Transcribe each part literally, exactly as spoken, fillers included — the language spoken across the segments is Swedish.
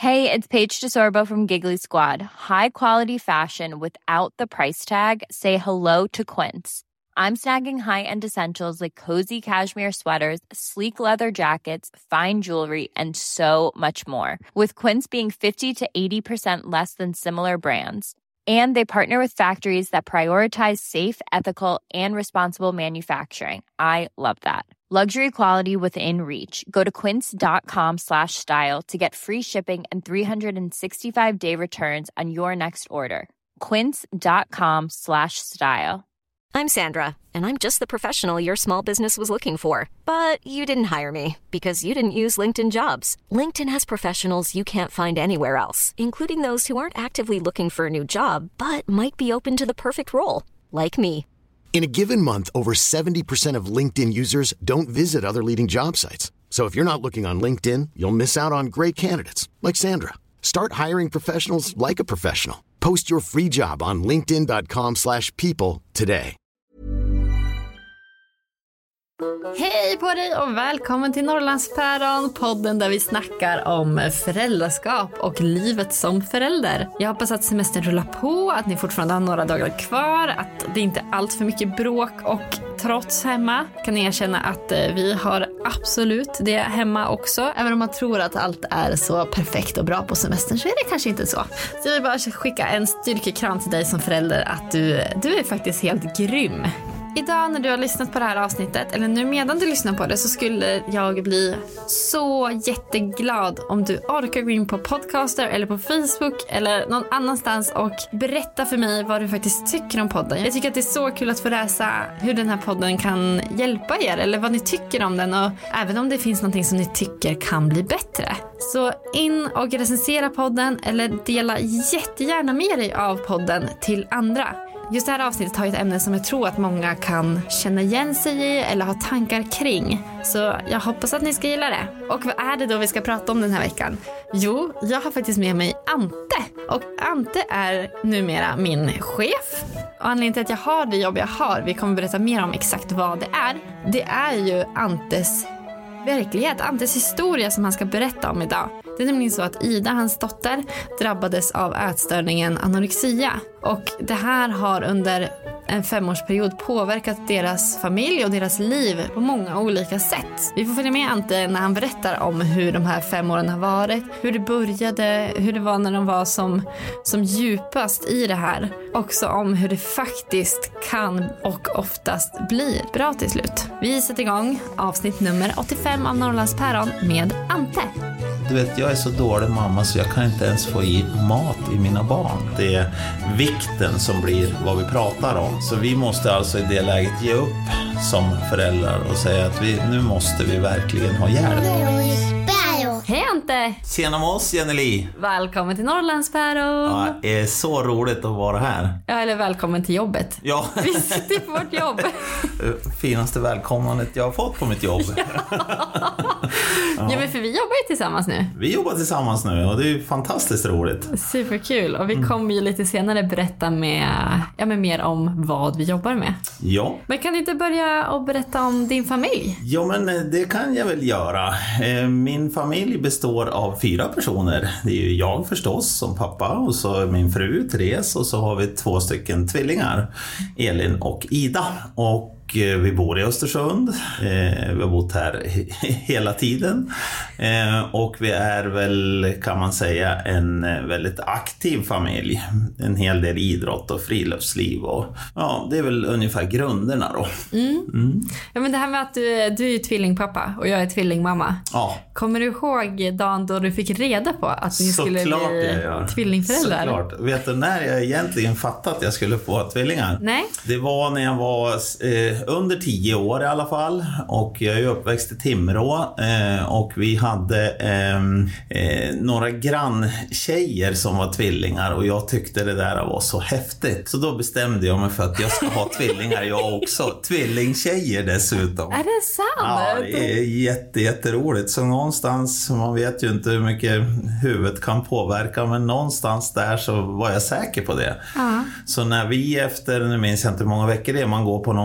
Hey, it's Paige DeSorbo from Giggly Squad. High quality fashion without the price tag. Say hello to Quince. I'm snagging high-end essentials like cozy cashmere sweaters, sleek leather jackets, fine jewelry, and so much more. With Quince being fifty to eighty percent less than similar brands. And they partner with factories that prioritize safe, ethical, and responsible manufacturing. I love that. Luxury quality within reach. Go to quince.com slash style to get free shipping and three sixty-five day returns on your next order. Quince.com slash style. I'm Sandra, and I'm just the professional your small business was looking for. But you didn't hire me because you didn't use LinkedIn Jobs. LinkedIn has professionals you can't find anywhere else, including those who aren't actively looking for a new job, but might be open to the perfect role, like me. In a given month, over seventy percent of LinkedIn users don't visit other leading job sites. So if you're not looking on LinkedIn, you'll miss out on great candidates like Sandra. Start hiring professionals like a professional. Post your free job on linkedin.com slash people today. Hej på dig och välkommen till Norrlandspäron, podden där vi snackar om föräldraskap och livet som förälder. Jag hoppas att semestern rullar på, att ni fortfarande har några dagar kvar, att det inte är allt för mycket bråk och trots hemma. Kan ni erkänna att vi har absolut det hemma också. Även om man tror att allt är så perfekt och bra på semestern så är det kanske inte så. Så jag vill bara skicka en styrkekram till dig som förälder att du, du är faktiskt helt grym. Idag när du har lyssnat på det här avsnittet, eller nu medan du lyssnar på det, så skulle jag bli så jätteglad om du orkar gå in på Podcaster eller på Facebook eller någon annanstans och berätta för mig vad du faktiskt tycker om podden. Jag tycker att det är så kul att få läsa hur den här podden kan hjälpa er eller vad ni tycker om den, och även om det finns någonting som ni tycker kan bli bättre. Så in och recensera podden eller dela jättegärna med dig av podden till andra. Just det här avsnittet har ett ämne som jag tror att många kan känna igen sig i eller ha tankar kring. Så jag hoppas att ni ska gilla det. Och vad är det då vi ska prata om den här veckan? Jo, jag har faktiskt med mig Ante. Och Ante är numera min chef. Och anledningen till att jag har det jobb jag har, vi kommer berätta mer om exakt vad det är. Det är ju Antes verklighet, Antes historia som han ska berätta om idag. Det är nämligen så att Ida, hans dotter, drabbades av ätstörningen anorexia. Och det här har under en femårsperiod påverkat deras familj och deras liv på många olika sätt. Vi får följa med Ante när han berättar om hur de här fem åren har varit, hur det började, hur det var när de var som, som djupast i det här. Också om hur det faktiskt kan och oftast blir bra till slut. Vi sätter igång avsnitt nummer åttiofem av Norrlandspäron med Ante. Du vet, jag är så dålig mamma så jag kan inte ens få i mat i mina barn. Det är vikten som blir vad vi pratar om. Så vi måste alltså i det läget ge upp som föräldrar och säga att vi, nu måste vi verkligen ha hjälp. Hej Ante! Tjena med oss, Jenny. Välkommen till Norrlandspäron. Ja, det är så roligt att vara här. Ja, eller välkommen till jobbet. Ja. Vi sitter på vårt jobb. Finaste välkomnandet jag har fått på mitt jobb. Ja. Ja, men för vi jobbar ju tillsammans nu. Vi jobbar tillsammans nu och det är ju fantastiskt roligt. Superkul. Och vi mm. kommer ju lite senare berätta med, ja, men mer om vad vi jobbar med. Ja. Men kan du inte börja och berätta om din familj? Ja, men det kan jag väl göra. Min familj består av fyra personer. Det är ju jag förstås som pappa och så min fru Therese och så har vi två stycken tvillingar, Elin och Ida. Och vi bor i Östersund. Eh, vi har bott här hela tiden. Eh, och vi är väl, kan man säga, en väldigt aktiv familj. En hel del idrott och friluftsliv. Och, ja, det är väl ungefär grunderna då. Mm. Mm. Ja, men det här med att du, du är tvillingpappa och jag är tvillingmamma. Ja. Kommer du ihåg dagen då du fick reda på att ni skulle Såklart bli tvillingföräldrar? Såklart. Vet du när jag egentligen fattade att jag skulle få tvillingar? Nej. Det var när jag var eh, under tio år i alla fall. Och jag är uppväxt i Timrå. Eh, och vi hade eh, eh, några granntjejer som var tvillingar. Och jag tyckte det där var så häftigt. Så då bestämde jag mig för att jag ska ha tvillingar jag också. Tvillingtjejer dessutom. Är det sant? Ja, det är jätte, jätteroligt. Så någonstans, man vet ju inte hur mycket huvudet kan påverka. Men någonstans där så var jag säker på det. Ja. Så när vi efter, nu minns jag inte hur många veckor det är, man går på någon kontroll.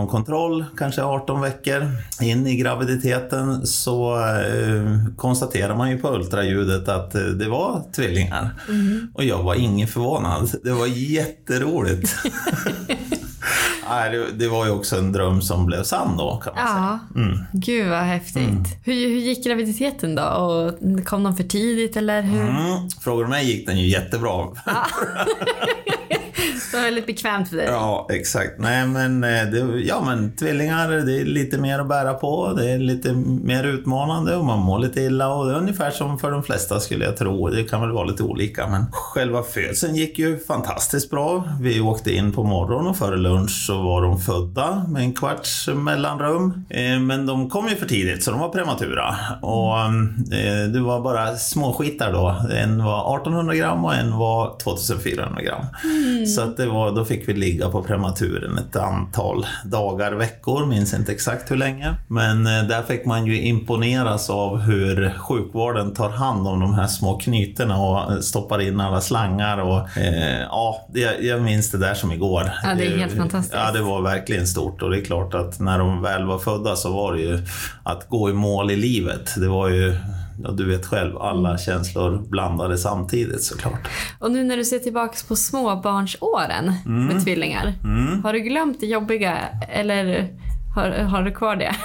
tolv, kanske arton veckor in i graviditeten så eh, konstaterar man ju på ultraljudet att eh, det var tvillingar. Mm. Och jag var ingen förvånad. Det var jätteroligt. Nej, det, det var ju också en dröm som blev sann då, kan man ja. säga. Mm. Gud vad häftigt. Mm. Hur, hur gick graviditeten då? Och kom de för tidigt eller hur? Mm. Frågar du mig gick den ju jättebra. Ja. Det var väldigt bekvämt för dig. Ja, exakt. Nej, men, det, ja, men tvillingar, det är lite mer att bära på. Det är lite mer utmanande och man mår lite illa. Och det är ungefär som för de flesta skulle jag tro. Det kan väl vara lite olika. Men själva födseln gick ju fantastiskt bra. Vi åkte in på morgonen och före lunch så var de födda med en kvarts mellanrum. Men de kom ju för tidigt så de var prematura. Och det var bara små skitar då. En var artonhundra gram och en var tvåtusenfyrahundra gram. Mm. Så att det var, då fick vi ligga på prematuren ett antal dagar, veckor, minns inte exakt hur länge. Men där fick man ju imponeras av hur sjukvården tar hand om de här små knyterna och stoppar in alla slangar. Och, eh, ja, det, jag minns det där som igår. Ja, det är helt fantastiskt. Ja, det var verkligen stort och det är klart att när de väl var födda så var det ju att gå i mål i livet. Det var ju... Ja, du vet själv, alla känslor blandade samtidigt såklart. Och nu när du ser tillbaka på småbarnsåren mm. med tvillingar, mm. har du glömt det jobbiga eller har, har du kvar det?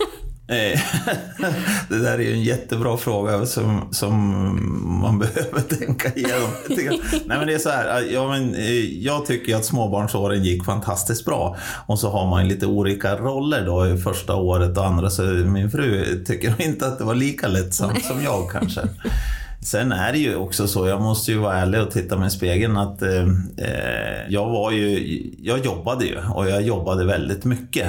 Det där är ju en jättebra fråga som, som man behöver tänka igenom. Nej, men det är så här, ja, men, jag tycker att småbarnsåren gick fantastiskt bra. Och så har man lite olika roller då i första året och andra, så min fru tycker inte att det var lika lättsamt som jag kanske. Sen är det ju också så, jag måste ju vara ärlig och titta med spegeln att eh, jag var ju, jag jobbade ju och jag jobbade väldigt mycket.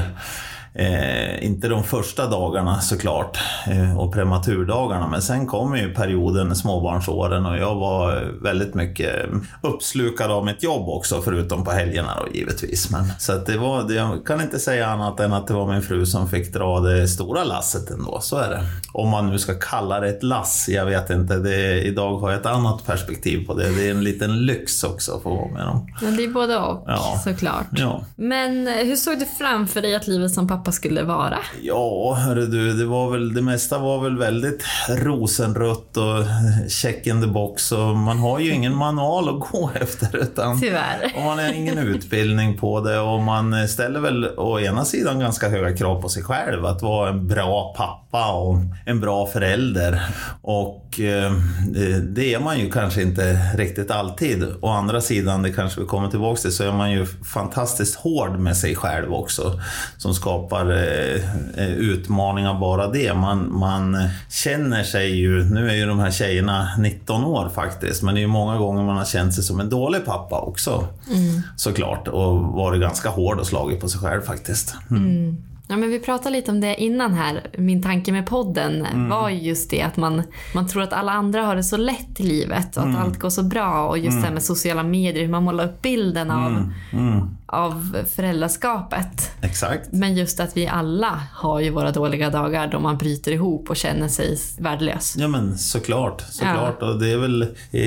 Eh, inte de första dagarna såklart eh, och prematurdagarna, men sen kom ju perioden småbarnsåren och jag var väldigt mycket uppslukad av mitt jobb också, förutom på helgerna då, givetvis. Men, så att det var, jag kan inte säga annat än att det var min fru som fick dra det stora lasset ändå, så är det. Om man nu ska kalla det ett lass, jag vet inte, det, idag har jag ett annat perspektiv på det. Det är en liten lyx också att få vara med dem. Men det är både och, ja. Såklart. Ja. Men hur såg du framför dig att livet som pappa skulle vara? Ja, hörru du, det var väl, det mesta var väl väldigt rosenrött och check in the box, och man har ju ingen manual att gå efter, utan tyvärr. Och man har ingen utbildning på det, och man ställer väl å ena sidan ganska höga krav på sig själv att vara en bra pappa och en bra förälder, och eh, det är man ju kanske inte riktigt alltid. Å andra sidan, det kanske vi kommer tillbaka till, så är man ju fantastiskt hård med sig själv också, som skapar eh, utmaningar bara det. Man, man känner sig ju, nu är ju de här tjejerna nitton år faktiskt, men det är ju många gånger man har känt sig som en dålig pappa också, mm. såklart, och varit ganska hård och slagit på sig själv faktiskt. Mm. Mm. Ja, men vi pratade lite om det innan här. Min tanke med podden mm. var just det att man, man tror att alla andra har det så lätt i livet och att mm. allt går så bra, och just mm. det här med sociala medier, hur man målar upp bilden av, mm. Mm. av föräldraskapet. Exakt. Men just att vi alla har ju våra dåliga dagar då man bryter ihop och känner sig värdelös. Ja, men såklart, såklart. Ja. Och det är väl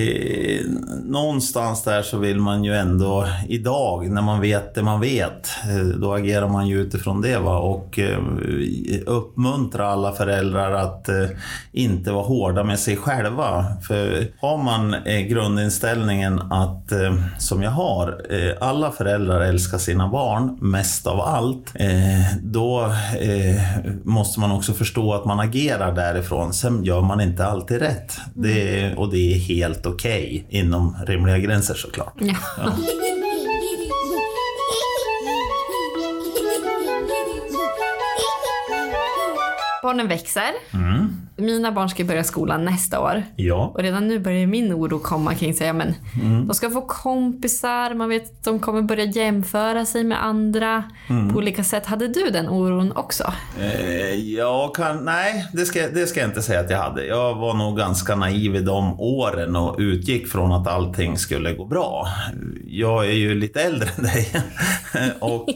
eh, någonstans där så vill man ju ändå idag, när man vet det man vet, då agerar man ju utifrån det, va? Och eh, uppmuntra alla föräldrar att eh, inte vara hårda med sig själva. För har man eh, grundinställningen att, eh, som jag har, eh, alla föräldrar älskar sina barn mest av allt, eh, då eh, måste man också förstå att man agerar därifrån. Sen gör man inte alltid rätt. Det är, och det är helt okej okay, inom rimliga gränser såklart. Ja. Ja. Barnen växer. Mm. Mina barn ska börja skolan nästa år. Ja. Och redan nu börjar min oro komma kring sig. Ja, men mm. de ska få kompisar. Man vet att de kommer börja jämföra sig med andra mm. på olika sätt. Hade du den oron också? Eh, jag kan, nej, det ska, det ska jag inte säga att jag hade. Jag var nog ganska naiv i de åren och utgick från att allting skulle gå bra. Jag är ju lite äldre än dig. Och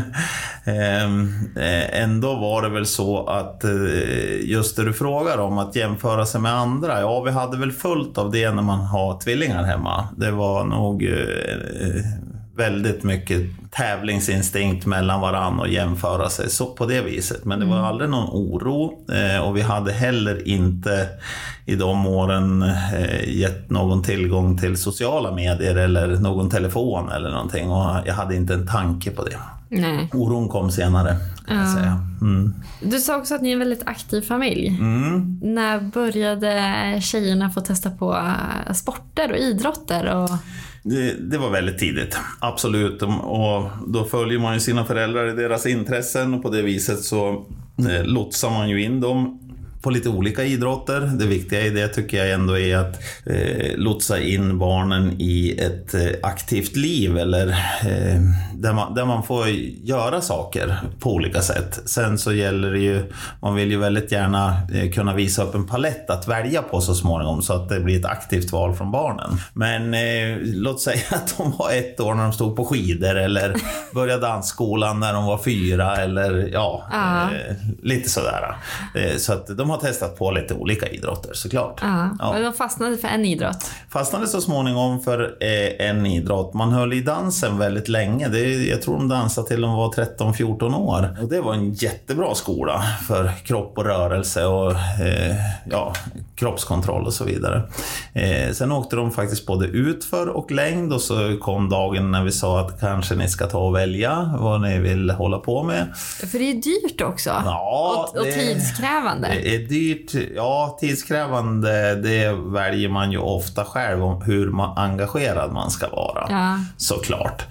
eh, ändå var det väl så att just det du frågar om att jämföra sig med andra, ja, vi hade väl fullt av det när man har tvillingar hemma. Det var nog eh, väldigt mycket tävlingsinstinkt mellan varann och jämföra sig så på det viset. Men det var aldrig någon oro eh, och vi hade heller inte i de åren eh, gett någon tillgång till sociala medier eller någon telefon eller någonting, och jag hade inte en tanke på det. Nej. Oron kom senare, kan jag säga. Mm. Du sa också att ni är en väldigt aktiv familj. Mm. När började tjejerna få testa på sporter och idrotter? Och... Det, det var väldigt tidigt, absolut. Och då följer man ju sina föräldrar i deras intressen, och på det viset så eh, lotsar man ju in dem på lite olika idrotter. Det viktiga i det tycker jag ändå är att eh, lotsa in barnen i ett eh, aktivt liv, eller eh, där, man, där man får göra saker på olika sätt. Sen så gäller det ju, man vill ju väldigt gärna eh, kunna visa upp en palett att välja på så småningom, så att det blir ett aktivt val från barnen. Men eh, låt säga att de var ett år när de stod på skidor, eller började dansskolan när de var fyra, eller ja, eh, lite sådär. Eh, så att de har testat på lite olika idrotter, såklart. Ja, ja. Men de fastnade för en idrott? Fastnade så småningom för eh, en idrott. Man höll i dansen väldigt länge. Det, jag tror de dansade till de var tretton fjorton år. Och det var en jättebra skola för kropp och rörelse och eh, ja, kroppskontroll och så vidare. Eh, sen åkte de faktiskt både utför och längd, och så kom dagen när vi sa att kanske ni ska ta och välja vad ni vill hålla på med. För det är dyrt också. Ja, och, och det, tidskrävande. Det är dyrt, ja, tidskrävande, det väljer man ju ofta själv om hur man, engagerad man ska vara. Ja. Såklart.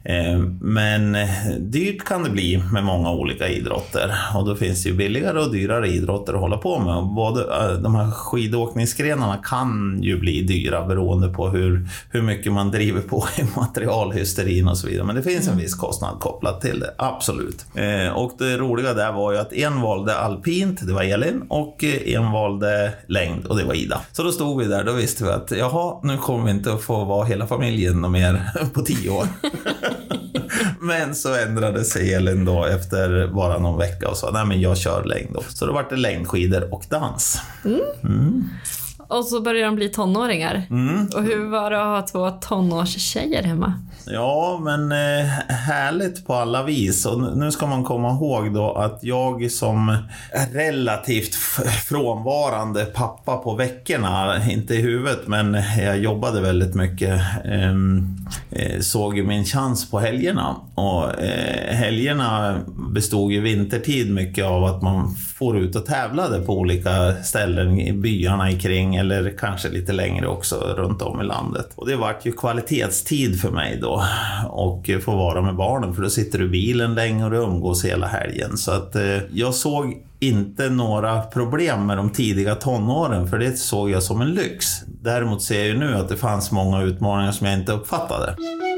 Men dyrt kan det bli med många olika idrotter, och då finns det ju billigare och dyrare idrotter att hålla på med. Både de här skidåkningsgrenarna kan ju bli dyra beroende på hur, hur mycket man driver på i materialhysterin och så vidare, men det finns en viss kostnad kopplat till det, absolut. Och det roliga där var ju att en valde alpint, det var Elin, och en valde längd, och det var Ida. Så då stod vi där, då visste vi att jaha, nu kommer vi inte att få vara hela familjen mer på tio år. Men så ändrade sig Elin då efter bara någon vecka och sa, nej men jag kör längd då. Så då var det längdskidor och dans. Mm. Mm. Och så började de bli tonåringar. Mm. Och hur var det att ha två tonårstjejer hemma? Ja, men eh, härligt på alla vis. Och nu ska man komma ihåg då att jag som relativt frånvarande pappa på veckorna, inte i huvudet, men jag jobbade väldigt mycket, eh, såg ju min chans på helgerna. Och eh, helgerna bestod ju vintertid mycket av att man får ut och tävlade på olika ställen i byarna i kring, eller kanske lite längre också runt om i landet. Och det var ju kvalitetstid för mig då, och få vara med barnen, för då sitter du i bilen länge och du umgås hela helgen. Så att eh, jag såg inte några problem med de tidiga tonåren, för det såg jag som en lyx. Däremot ser jag ju nu att det fanns många utmaningar som jag inte uppfattade.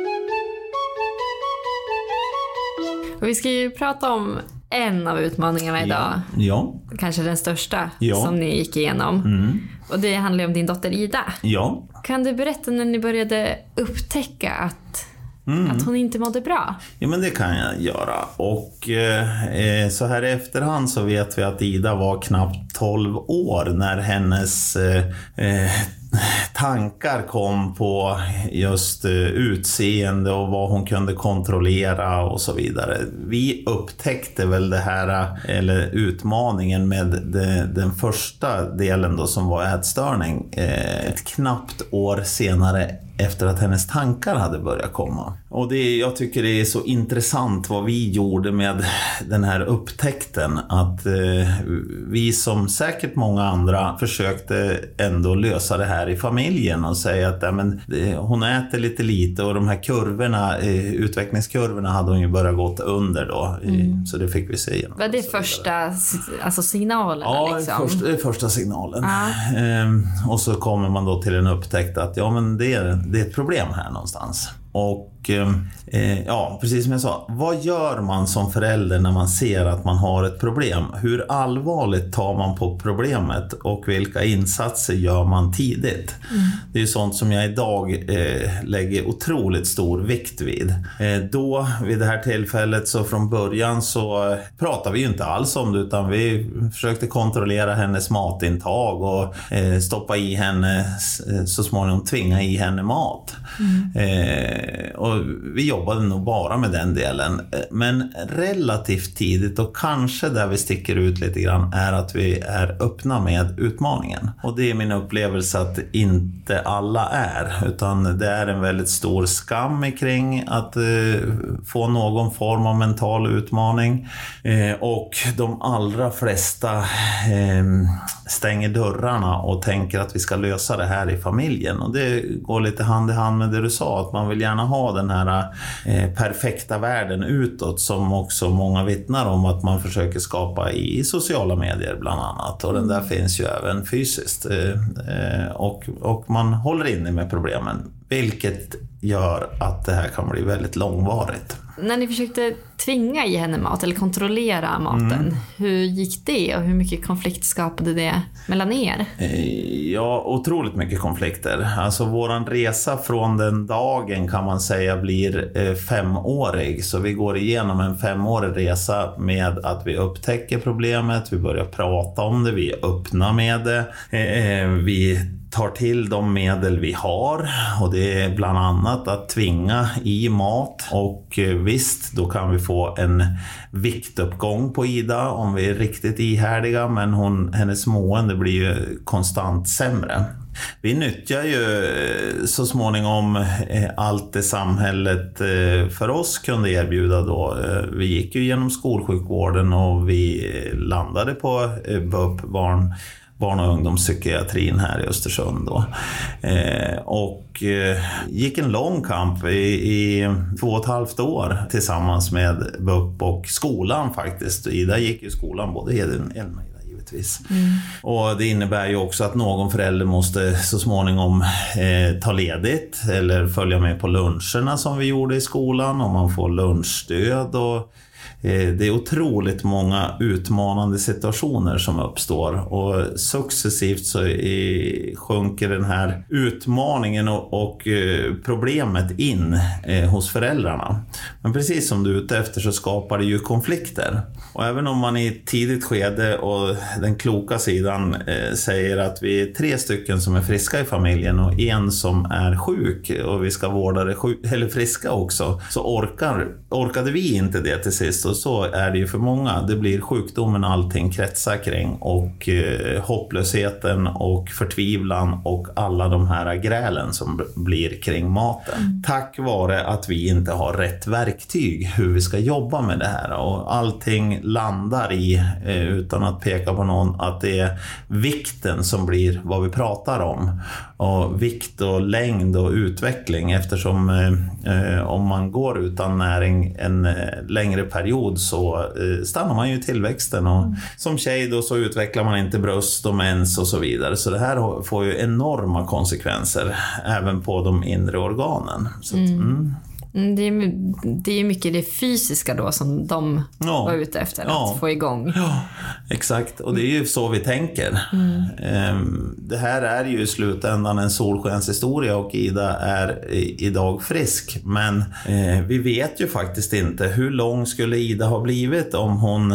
Och vi ska ju prata om en av utmaningarna idag. Ja. Kanske den största, ja, som ni gick igenom. Mm. Och det handlar om din dotter Ida. Ja. Kan du berätta när ni började upptäcka att, mm. att hon inte mådde bra? Ja, men det kan jag göra. Och eh, så här i efterhand så vet vi att Ida var knappt tolv år när hennes eh, eh, tankar kom på just uh, utseende och vad hon kunde kontrollera och så vidare. Vi upptäckte väl det här, eller utmaningen med det, den första delen då, som var ätstörning, eh, ett knappt år senare efter att hennes tankar hade börjat komma. Och det, jag tycker det är så intressant vad vi gjorde med den här upptäckten, att eh, vi som säkert många andra försökte ändå lösa det här i familjen och säga att ja, men, det, hon äter lite lite, och de här kurvorna, eh, utvecklingskurvorna hade hon ju börjat gått under då, mm. så det fick vi se igenom. Var det första alltså signalen? Ja, liksom? först, det är första signalen. Ah. Ehm, och så kommer man då till en upptäckt att ja, men det är, det är ett problem här någonstans. Och eh, ja, precis som jag sa, vad gör man som förälder när man ser att man har ett problem? Hur allvarligt tar man på problemet, och vilka insatser gör man tidigt? Mm. Det är ju sånt som jag idag eh, lägger otroligt stor vikt vid. Eh, då, vid det här tillfället, så från början så pratade vi ju inte alls om det, utan vi försökte kontrollera hennes matintag och eh, stoppa i henne, så småningom tvinga i henne mat. Mm. Eh, Eh, och vi jobbade nog bara med den delen. Men relativt tidigt, och kanske där vi sticker ut lite grann, är att vi är öppna med utmaningen. Och det är min upplevelse att inte alla är, utan det är en väldigt stor skam kring att eh, få någon form av mental utmaning. Eh, och de allra flesta eh, stänger dörrarna och tänker att vi ska lösa det här i familjen. Och det går lite hand i hand med det du sa, att man vill gärna ha den här eh, perfekta världen utåt, som också många vittnar om att man försöker skapa i sociala medier bland annat. Och den där finns ju även fysiskt. Eh, och, och man håller inne med problemen, vilket gör att det här kan bli väldigt långvarigt. När ni försökte tvinga i henne mat eller kontrollera maten, mm. hur gick det och hur mycket konflikt skapade det mellan er? Ja, otroligt mycket konflikter. Alltså våran resa från den dagen kan man säga blir eh, femårig. Så vi går igenom en femårig resa med att vi upptäcker problemet, vi börjar prata om det, vi är öppna med det, eh, vi tar till de medel vi har, och det är bland annat att tvinga i mat. Och visst, då kan vi få en viktuppgång på Ida om vi är riktigt ihärdiga, men hon, hennes mående blir ju konstant sämre. Vi nyttjar ju så småningom allt det samhället för oss kunde erbjuda då. Vi gick ju genom skolsjukvården och vi landade på B U P, barn barn- och ungdomspsykiatrin här i Östersund då. Eh, och eh, gick en lång kamp i, i två och ett halvt år tillsammans med B U P och skolan faktiskt. Ida gick ju skolan, både Edin och Ida givetvis. Mm. Och det innebär ju också att någon förälder måste så småningom eh, ta ledigt eller följa med på luncherna som vi gjorde i skolan, och man får lunchstöd. Och det är otroligt många utmanande situationer som uppstår, och successivt så är, sjunker den här utmaningen och, och problemet in eh, hos föräldrarna. Men precis som du är ute efter så skapar det ju konflikter. Och även om man i tidigt skede och den kloka sidan eh, säger att vi är tre stycken som är friska i familjen och en som är sjuk och vi ska vårda det sjuk, eller friska också, så orkar, orkade vi inte det till sist. Och så är det ju för många. Det blir sjukdomen allting kretsar kring, och eh, hopplösheten och förtvivlan och alla de här grälen som blir kring maten. Mm. Tack vare att vi inte har rätt verktyg hur vi ska jobba med det här, och allting landar i, eh, utan att peka på någon, att det är vikten som blir vad vi pratar om. Och vikt och längd och utveckling, eftersom eh, om man går utan näring en eh, längre period så eh, stannar man ju i tillväxten, och mm. som tjej då så utvecklar man inte bröst och mens och så vidare. Så det här får ju enorma konsekvenser även på de inre organen. Så att, mm. Mm. Det är, det är mycket det fysiska då som de ja. var ute efter att ja. få igång. Ja, exakt. Och det är ju så vi tänker. Mm. Det här är ju i slutändan en solskenshistoria, och Ida är idag frisk. Men vi vet ju faktiskt inte hur lång skulle Ida ha blivit om hon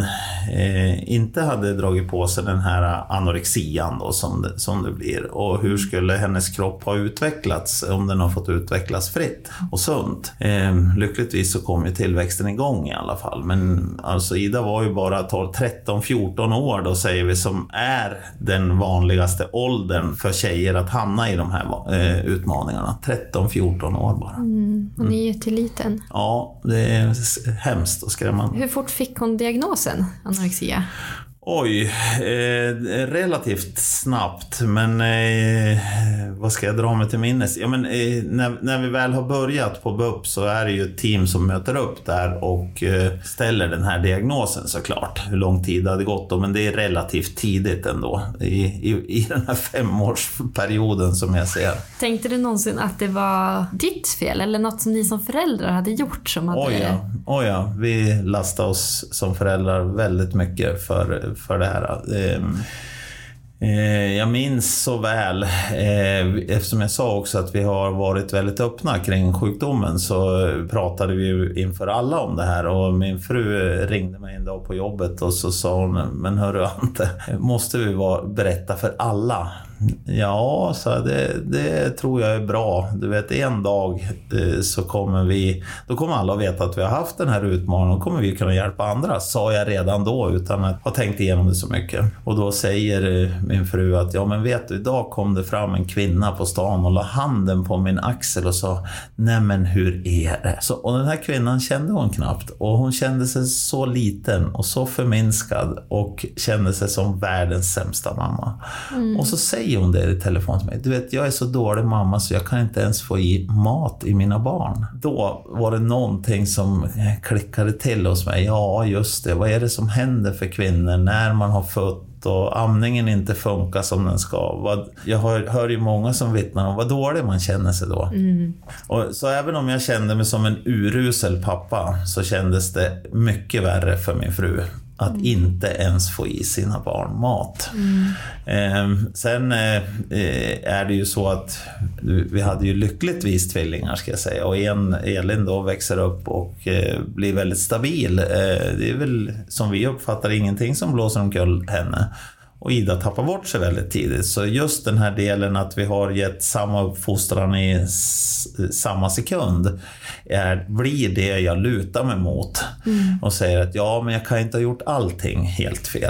inte hade dragit på sig den här anorexian då, som, det, som det blir. Och hur skulle hennes kropp ha utvecklats om den har fått utvecklas fritt och sunt. Eh, lyckligtvis så kom ju tillväxten igång i alla fall. Men alltså Ida var ju bara tolv, tretton, fjorton år då, säger vi, som är den vanligaste åldern för tjejer att hamna i de här eh, utmaningarna. tretton, fjorton år bara. Mm, hon är jätteliten. Ja, det är hemskt och skrämmande. Hur fort fick hon diagnosen, anorexia? Oj, eh, relativt snabbt, men eh, vad ska jag dra mig till minnes? Ja, men, eh, när, när vi väl har börjat på B U P så är det ju ett team som möter upp där och eh, ställer den här diagnosen såklart. Hur lång tid det hade gått då, men det är relativt tidigt ändå i, i, i den här femårsperioden som jag ser. Tänkte du någonsin att det var ditt fel eller något som ni som föräldrar hade gjort? Som hade... Oj ja, oj ja, vi lastade oss som föräldrar väldigt mycket för för det här. Jag minns så väl, eftersom jag sa också att vi har varit väldigt öppna kring sjukdomen, så pratade vi ju inför alla om det här, och min fru ringde mig en dag på jobbet och så sa hon, men hörru Ante, måste vi vara, berätta för alla Ja, så det, det tror jag är bra. Du vet, en dag eh, så kommer vi, då kommer alla att veta att vi har haft den här utmaningen och kommer vi kunna hjälpa andra, sa jag redan då utan att ha tänkt igenom det så mycket. Och då säger eh, min fru att ja men vet du, idag kom det fram en kvinna på stan och la handen på min axel och sa nej men hur är det? Så, och den här kvinnan kände hon knappt och hon kände sig så liten och så förminskad och kände sig som världens sämsta mamma. Mm. Och så säger hon det i telefon till mig. Du vet, jag är så dålig mamma så jag kan inte ens få i mat i mina barn. Då var det någonting som klickade till hos mig. Ja, just det. Vad är det som händer för kvinnor när man har fött och amningen inte funkar som den ska? Jag hör, hör ju många som vittnar om vad dålig man känner sig då. Mm. Och så även om jag kände mig som en urusel pappa så kändes det mycket värre för min fru. Att mm. inte ens få i sina barn mat. Mm. Eh, sen eh, är det ju så att vi hade ju lyckligtvis tvillingar ska jag säga. Och en, Elin då växer upp och eh, blir väldigt stabil. Eh, det är väl som vi uppfattar ingenting som blåser omkull henne. Och Ida tappar bort sig väldigt tidigt. Så just den här delen att vi har gett samma uppfostran i s- samma sekund är, blir det jag lutar mig mot. Mm. Och säger att ja, men jag kan inte ha gjort allting helt fel.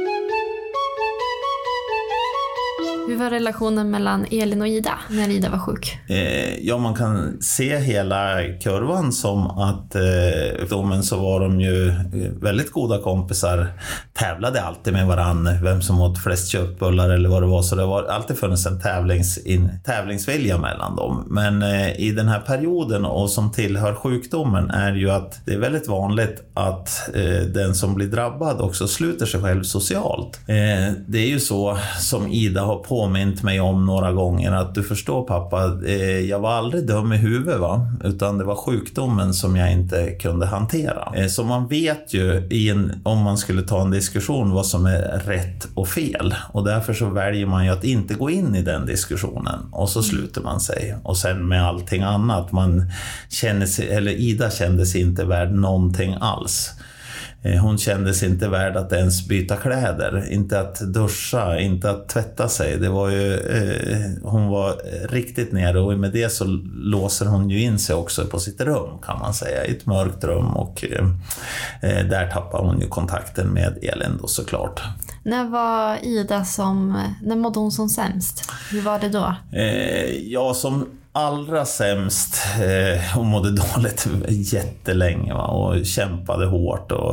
Hur var relationen mellan Elin och Ida när Ida var sjuk? Eh, ja, man kan se hela kurvan som att eh, domen så var de ju väldigt goda kompisar. Tävlade alltid med varann vem som åt flest köttbullar eller vad det var. Så det var alltid funnits en tävlings, in, tävlingsvilja mellan dem. Men eh, i den här perioden och som tillhör sjukdomen är ju att det är väldigt vanligt att eh, den som blir drabbad också sluter sig själv socialt. Eh, det är ju så som Ida har på påmint mig om några gånger att du förstår pappa, eh, jag var aldrig dum i huvudet va, utan det var sjukdomen som jag inte kunde hantera. Eh, så man vet ju i en, om man skulle ta en diskussion vad som är rätt och fel och därför så väljer man ju att inte gå in i den diskussionen och så sluter man sig och sen med allting annat man känner sig, eller Ida kände sig inte värd någonting alls. Hon kände sig inte värd att ens byta kläder, inte att duscha, inte att tvätta sig. Det var ju, eh, hon var riktigt nere och med det så låser hon ju in sig också på sitt rum kan man säga, i ett mörkt rum och eh, där tappar hon ju kontakten med Elin då såklart. När var Ida som, när mådde hon som sämst? Hur var det då? Eh, ja, som allra sämst eh, hon mådde dåligt jättelänge va, och kämpade hårt och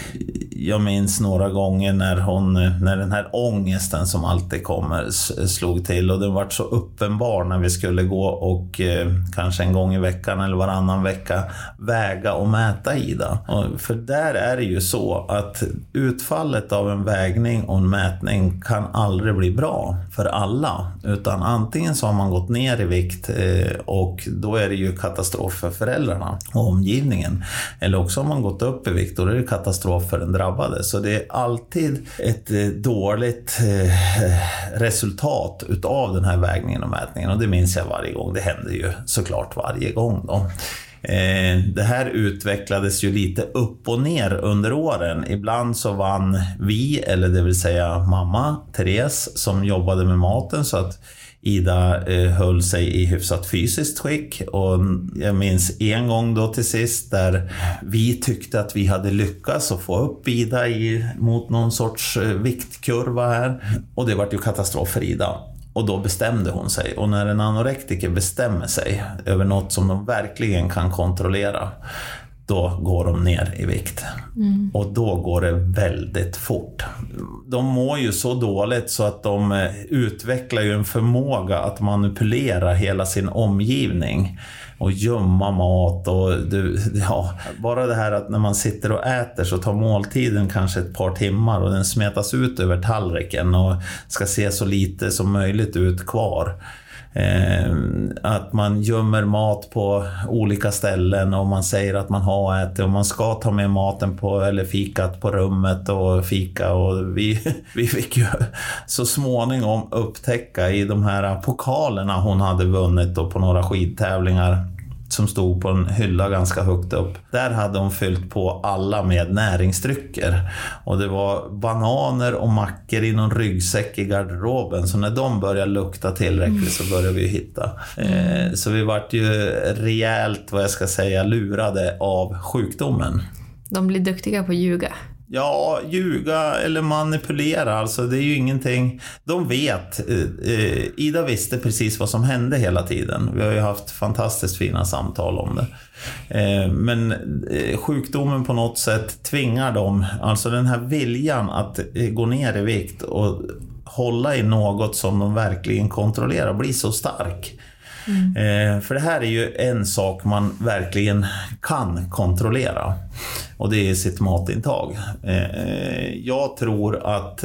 jag minns några gånger när hon när den här ångesten som alltid kommer slog till och den var så uppenbar när vi skulle gå och eh, kanske en gång i veckan eller varannan vecka väga och mäta Ida. Och för där är det ju så att utfallet av en vägning och en mätning kan aldrig bli bra för alla utan antingen så har man gått ner i vikt och då är det ju katastrof för föräldrarna och omgivningen. Eller också har man gått upp i vikt och då är det katastrof för den drabbade. Så det är alltid ett dåligt resultat utav den här vägningen och mätningen. Och det minns jag varje gång. Det händer ju såklart varje gång då. Det här utvecklades ju lite upp och ner under åren. Ibland så vann vi, eller det vill säga mamma, Therese, som jobbade med maten så att Ida eh, höll sig i hyfsat fysiskt skick och jag minns en gång då till sist där vi tyckte att vi hade lyckats att få upp Ida i, mot någon sorts eh, viktkurva här och det var ju katastrof för Ida. Och då bestämde hon sig. Och när en anorektiker bestämmer sig över något som de verkligen kan kontrollera, då går de ner i vikt. Mm. Och då går det väldigt fort. De mår ju så dåligt så att de utvecklar ju en förmåga att manipulera hela sin omgivning. Och gömma mat och ja, bara det här att när man sitter och äter så tar måltiden kanske ett par timmar och den smetas ut över tallriken och ska se så lite som möjligt ut kvar. Eh, att man gömmer mat på olika ställen och man säger att man har ätit och man ska ta med maten på eller fikat på rummet och fika och vi, vi fick ju så småningom upptäcka i de här pokalerna hon hade vunnit då på några skidtävlingar som stod på en hylla ganska högt upp. Där hade hon fyllt på alla med näringsdrycker. Och det var bananer och mackor i någon ryggsäck i garderoben. Så när de började lukta tillräckligt så började vi hitta. Eh, så vi vart ju rejält, vad jag ska säga, lurade av sjukdomen. De blir duktiga på att ljuga. Ja, ljuga eller manipulera, alltså det är ju ingenting. De vet, eh, Ida visste precis vad som hände hela tiden. Vi har ju haft fantastiskt fina samtal om det. Eh, men eh, sjukdomen på något sätt tvingar dem, alltså den här viljan att eh, gå ner i vikt och hålla i något som de verkligen kontrollerar, blir så stark. Mm. Eh, för det här är ju en sak man verkligen kan kontrollera, och det är sitt matintag. Eh, jag tror att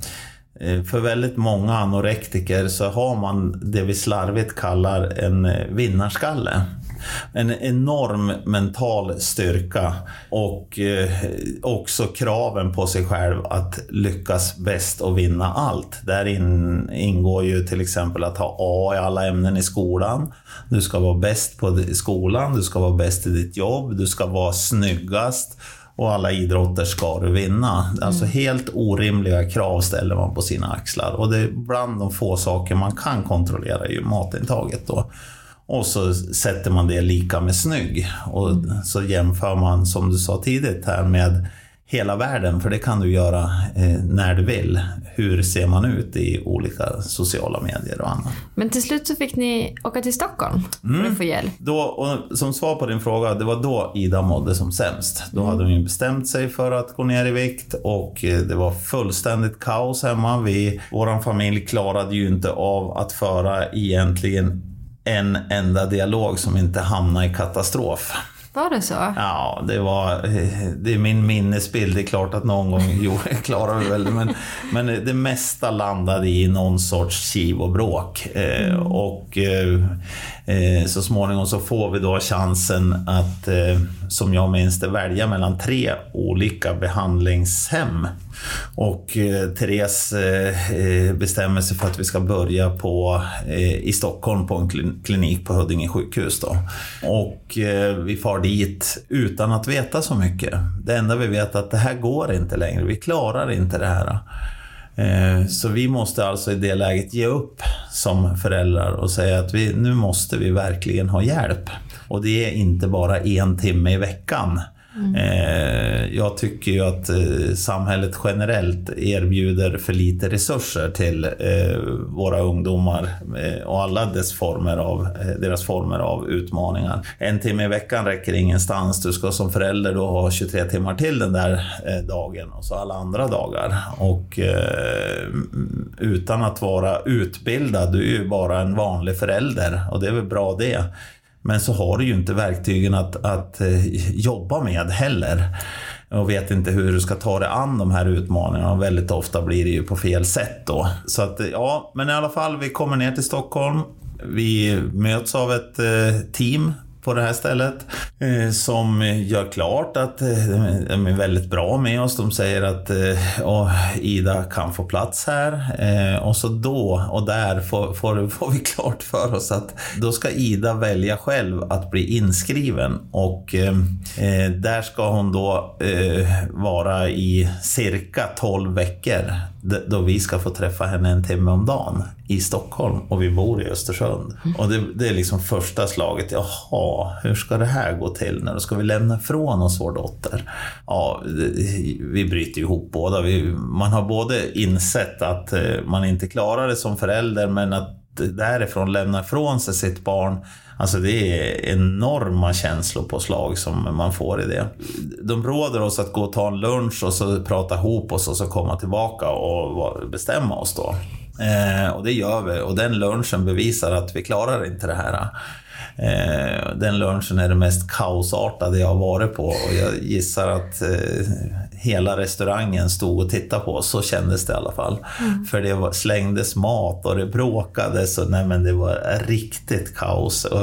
eh, för väldigt många anorektiker så har man det vi slarvigt kallar en vinnarskalle. En enorm mental styrka och eh, också kraven på sig själv att lyckas bäst och vinna allt. Där in, ingår ju till exempel att ha A i alla ämnen i skolan. Du ska vara bäst på skolan, du ska vara bäst i ditt jobb, du ska vara snyggast och alla idrotter ska du vinna. Mm. Alltså helt orimliga krav ställer man på sina axlar, och det är bland de få saker man kan kontrollera ju matintaget då. Och så sätter man det lika med snygg. Och så jämför man, som du sa tidigt här, med hela världen. För det kan du göra eh, när du vill. Hur ser man ut i olika sociala medier och annat. Men till slut så fick ni åka till Stockholm för mm. att få hjälp. Då, och som svar på din fråga, det var då Ida mådde som sämst. Då mm. hade hon ju bestämt sig för att gå ner i vikt. Och eh, det var fullständigt kaos hemma. Vi, våran familj klarade ju inte av att föra egentligen en enda dialog som inte hamnade i katastrof. Var det så? Ja, det var det är min minnesbild. Det är klart att någon gång jo, klarar vi väl det, men, men det mesta landade i någon sorts kiv och bråk. Eh, mm. Och eh, så småningom så får vi då chansen att, eh, som jag minns det, välja mellan tre olika behandlingshem. Och eh, Therese eh, bestämmer sig för att vi ska börja på, eh, i Stockholm på en klinik på Huddinge sjukhus då. Och eh, vi far dit utan att veta så mycket. Det enda vi vet är att det här går inte längre. Vi klarar inte det här. Eh, så vi måste alltså i det läget ge upp som föräldrar och säga att vi, nu måste vi verkligen ha hjälp. Och det är inte bara en timme i veckan. Mm. Eh, jag tycker ju att eh, samhället generellt erbjuder för lite resurser till eh, våra ungdomar eh, och alla dess former av, eh, deras former av utmaningar. En timme i veckan räcker ingenstans. Du ska som förälder då ha tjugotre timmar till den där eh, dagen och så alla andra dagar. Och eh, utan att vara utbildad, du är ju bara en vanlig förälder, och det är väl bra det. Men så har du ju inte verktygen att, att eh, jobba med heller. Och vet inte hur du ska ta dig an de här utmaningarna. Och väldigt ofta blir det ju på fel sätt då. Så att ja, men i alla fall, vi kommer ner till Stockholm. Vi möts av ett eh, team på det här stället eh, som gör klart att eh, de är väldigt bra med oss. De säger att eh, Ida kan få plats här, eh, och så då och där får, får, får vi klart för oss att då ska Ida välja själv att bli inskriven, och eh, där ska hon då eh, vara i cirka tolv veckor då vi ska få träffa henne en timme om dagen i Stockholm, och vi bor i Östersund. Mm. Och det, det är liksom första slaget. Jaha, hur ska det här gå till? När då ska vi lämna från oss vår dotter? Ja, vi bryter ihop båda. Vi, man har både insett att man inte klarar det som förälder, men att därifrån lämna från sig sitt barn, alltså det är enorma känslopåslag som man får i det. De råder oss att gå och ta en lunch och så prata ihop oss och så komma tillbaka och bestämma oss då. Eh, och det gör vi, och den lunchen bevisar att vi klarar inte det här. Eh, den lunchen är det mest kaosartade jag har varit på, och jag gissar att eh, hela restaurangen stod och tittade på, så kändes det i alla fall. Mm. För det var, slängdes mat och det bråkades, och nej, men det var riktigt kaos. Och...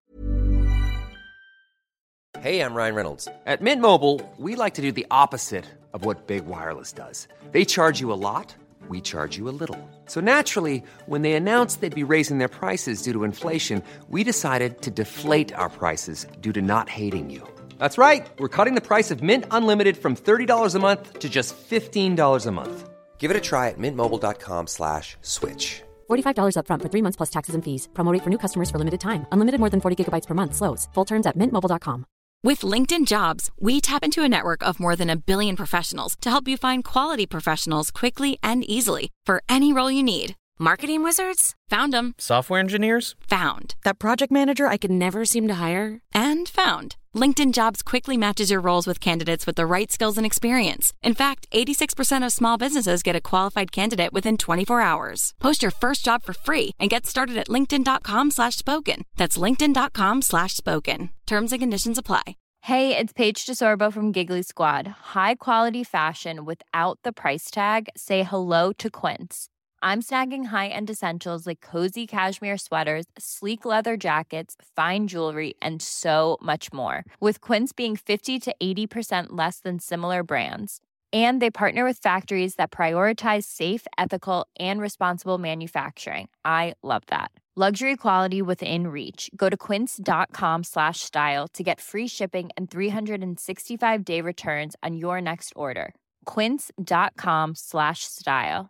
Hey, I'm Ryan Reynolds. At Mint Mobile, we like to do the opposite of what Big Wireless does. They charge you a lot. we charge you a little. So naturally, when they announced they'd be raising their prices due to inflation, we decided to deflate our prices due to not hating you. That's right. We're cutting the price of Mint Unlimited from thirty dollars a month to just fifteen dollars a month. Give it a try at mintmobile.com slash switch. forty-five dollars up front for three months plus taxes and fees. Promo rate for new customers for limited time. Unlimited more than forty gigabytes per month slows. Full terms at mint mobile dot com. With LinkedIn Jobs, we tap into a network of more than a billion professionals to help you find quality professionals quickly and easily for any role you need. Marketing wizards? Found them. Software engineers? Found. That project manager I could never seem to hire? And found. LinkedIn Jobs quickly matches your roles with candidates with the right skills and experience. In fact, eighty-six percent of small businesses get a qualified candidate within twenty-four hours. Post your first job for free and get started at linkedin.com slash spoken. That's linkedin.com slash spoken. Terms and conditions apply. Hey, it's Paige DeSorbo from Giggly Squad. High quality fashion without the price tag. Say hello to Quince. I'm snagging high-end essentials like cozy cashmere sweaters, sleek leather jackets, fine jewelry, and so much more. With Quince being fifty to eighty percent less than similar brands. And they partner with factories that prioritize safe, ethical, and responsible manufacturing. I love that. Luxury quality within reach. Go to quince.com slash style to get free shipping and three sixty-five day returns on your next order. Quince.com slash style.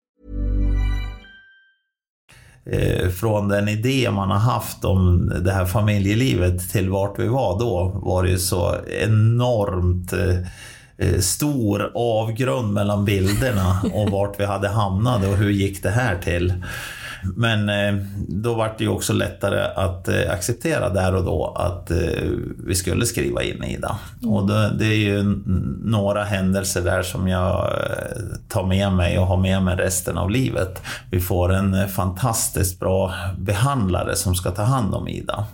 Från den idé man har haft om det här familjelivet till vart vi var då, var det ju så enormt eh, stor avgrund mellan bilderna och vart vi hade hamnat och hur gick det här till. Men eh, då var det ju också lättare att eh, acceptera där och då att eh, vi skulle skriva in Ida. Mm. Och då, det är ju n- några händelser där som jag eh, tar med mig och har med mig resten av livet. Vi får en eh, fantastiskt bra behandlare som ska ta hand om Ida.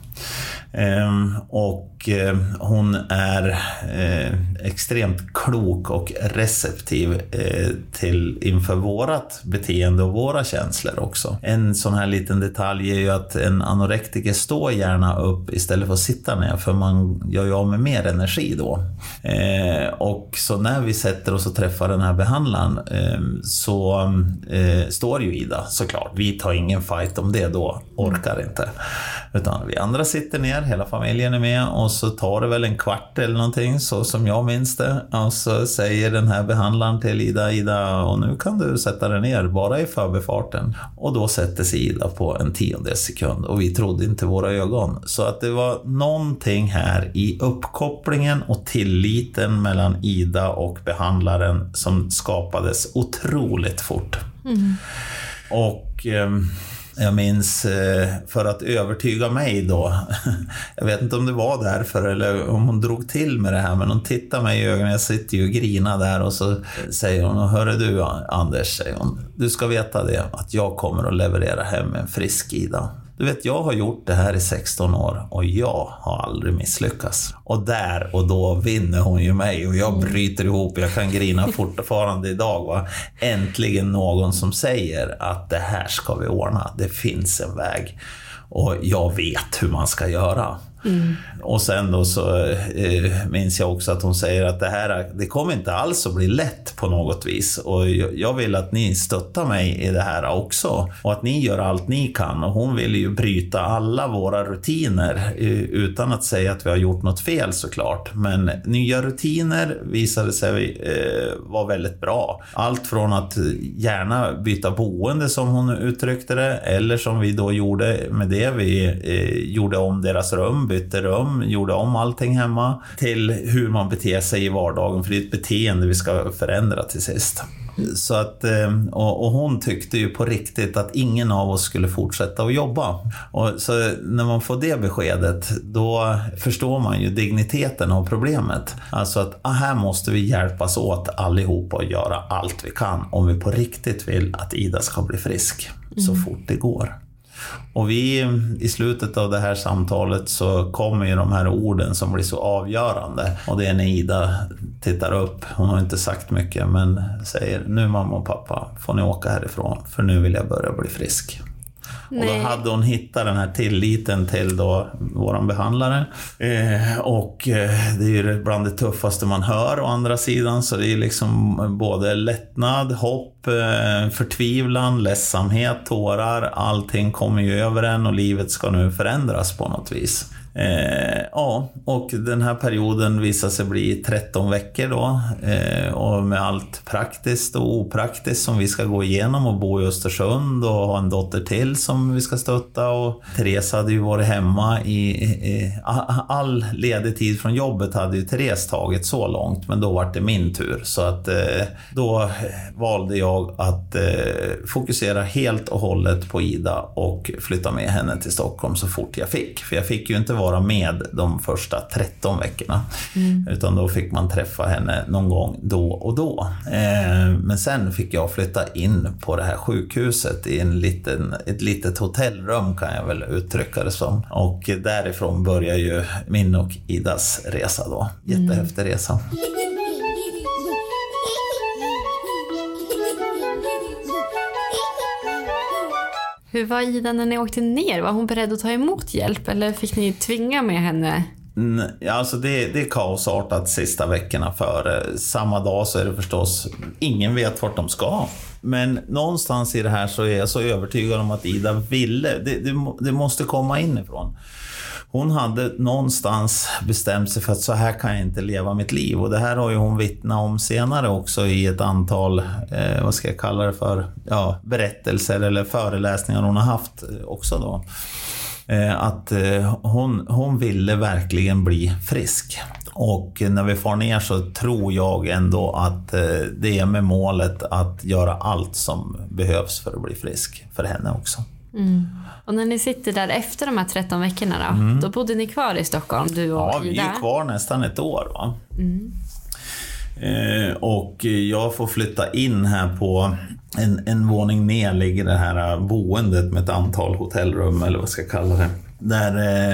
Eh, och eh, hon är eh, extremt klok och receptiv eh, till inför vårat beteende och våra känslor också. En sån här liten detalj är ju att en anorektiker står gärna upp istället för att sitta ner, för man gör ju av med mer energi då. Eh, och så när vi sätter oss och träffar den här behandlaren eh, så eh, står ju Ida såklart. Vi tar ingen fight om det då, orkar inte. Utan vi andra sitter ner, hela familjen är med, och så tar det väl en kvart eller någonting, så som jag minns det. Och så säger den här behandlaren till Ida, Ida, och nu kan du sätta dig ner bara i förbifarten. Och då sätter sig Ida på en tiondels sekund, och vi trodde inte våra ögon. Så att det var någonting här i uppkopplingen och tilliten mellan Ida och behandlaren som skapades otroligt fort. Mm. Och eh, jag minns, för att övertyga mig då, jag vet inte om det var därför eller om hon drog till med det här, men hon tittar mig i ögonen, jag sitter ju och grinar där, och så säger hon, hörru du Anders, säger hon, du ska veta det, att jag kommer att leverera hem en frisk Ida. Du vet, jag har gjort det här i sexton år och jag har aldrig misslyckats. Och där och då vinner hon ju mig och jag bryter ihop. Jag kan grina fortfarande idag, va? Äntligen någon som säger att det här ska vi ordna. Det finns en väg och jag vet hur man ska göra. Mm. Och sen då så eh, minns jag också att hon säger att det här, det kommer inte alls att bli lätt på något vis, och jag, jag vill att ni stöttar mig i det här också, och att ni gör allt ni kan. Och hon vill ju bryta alla våra rutiner eh, utan att säga att vi har gjort något fel såklart, men nya rutiner visade sig eh, vara väldigt bra. Allt från att gärna byta boende som hon uttryckte det, eller som vi då gjorde med det, vi eh, gjorde om deras rum, bytte rum, gjorde om allting hemma, till hur man beter sig i vardagen, för det är ett beteende vi ska förändra till sist. Så att, och, och hon tyckte ju på riktigt att ingen av oss skulle fortsätta att jobba. Och så när man får det beskedet, då förstår man ju digniteten av problemet. Alltså att ah, här måste vi hjälpas åt allihopa och göra allt vi kan om vi på riktigt vill att Ida ska bli frisk mm. så fort det går. Och vi i slutet av det här samtalet så kommer ju de här orden som blir så avgörande, och det är när Ida tittar upp, hon har inte sagt mycket men säger, nu mamma och pappa får ni åka härifrån, för nu vill jag börja bli frisk. Och då hade hon hittat den här tilliten till då våran behandlare. Eh, och eh, det är ju bland det tuffaste man hör å andra sidan. Så det är liksom både lättnad, hopp, eh, förtvivlan, ledsamhet, tårar. Allting kommer ju över en och livet ska nu förändras på något vis. Eh, ja, och den här perioden visar sig bli tretton veckor då, eh, och med allt praktiskt och opraktiskt som vi ska gå igenom och bo i Östersund och ha en dotter till som vi ska stötta. Och Therese hade ju varit hemma i, i all ledig tid från jobbet hade ju Therese tagit så långt, men då var det min tur. Så att eh, då valde jag att eh, fokusera helt och hållet på Ida och flytta med henne till Stockholm så fort jag fick. För jag fick ju inte vara med de första tretton veckorna. Mm. Utan då fick man träffa henne någon gång då och då. Eh, men sen fick jag flytta in på det här sjukhuset i en liten, ett litet hotellrum kan jag väl uttrycka det som. Och därifrån börjar ju min och Idas resa då. Jättehäftig resa. Hur var Ida när ni åkte ner? Var hon beredd att ta emot hjälp eller fick ni tvinga med henne? Ja, alltså det, det är kaosartat sista veckorna före. Samma dag så är det förstås, ingen vet vart de ska. Men någonstans i det här så är jag så övertygad om att Ida ville. Det, det, det måste komma inifrån. Hon hade någonstans bestämt sig för att så här kan jag inte leva mitt liv. Och det här har ju hon vittnat om senare också i ett antal, eh, vad ska jag kalla det för, ja, berättelser eller föreläsningar hon har haft också då. Eh, att eh, hon, hon ville verkligen bli frisk. Och när vi får ner så tror jag ändå att eh, det är med målet att göra allt som behövs för att bli frisk för henne också. Mm. Och när ni sitter där efter de här tretton veckorna då, mm. då bodde ni kvar i Stockholm, du och Ja, vi Ida. är kvar nästan ett år va. Mm. Eh, och jag får flytta in här på en, en våning ner ligger det här boendet med ett antal hotellrum eller vad ska jag kalla det. Där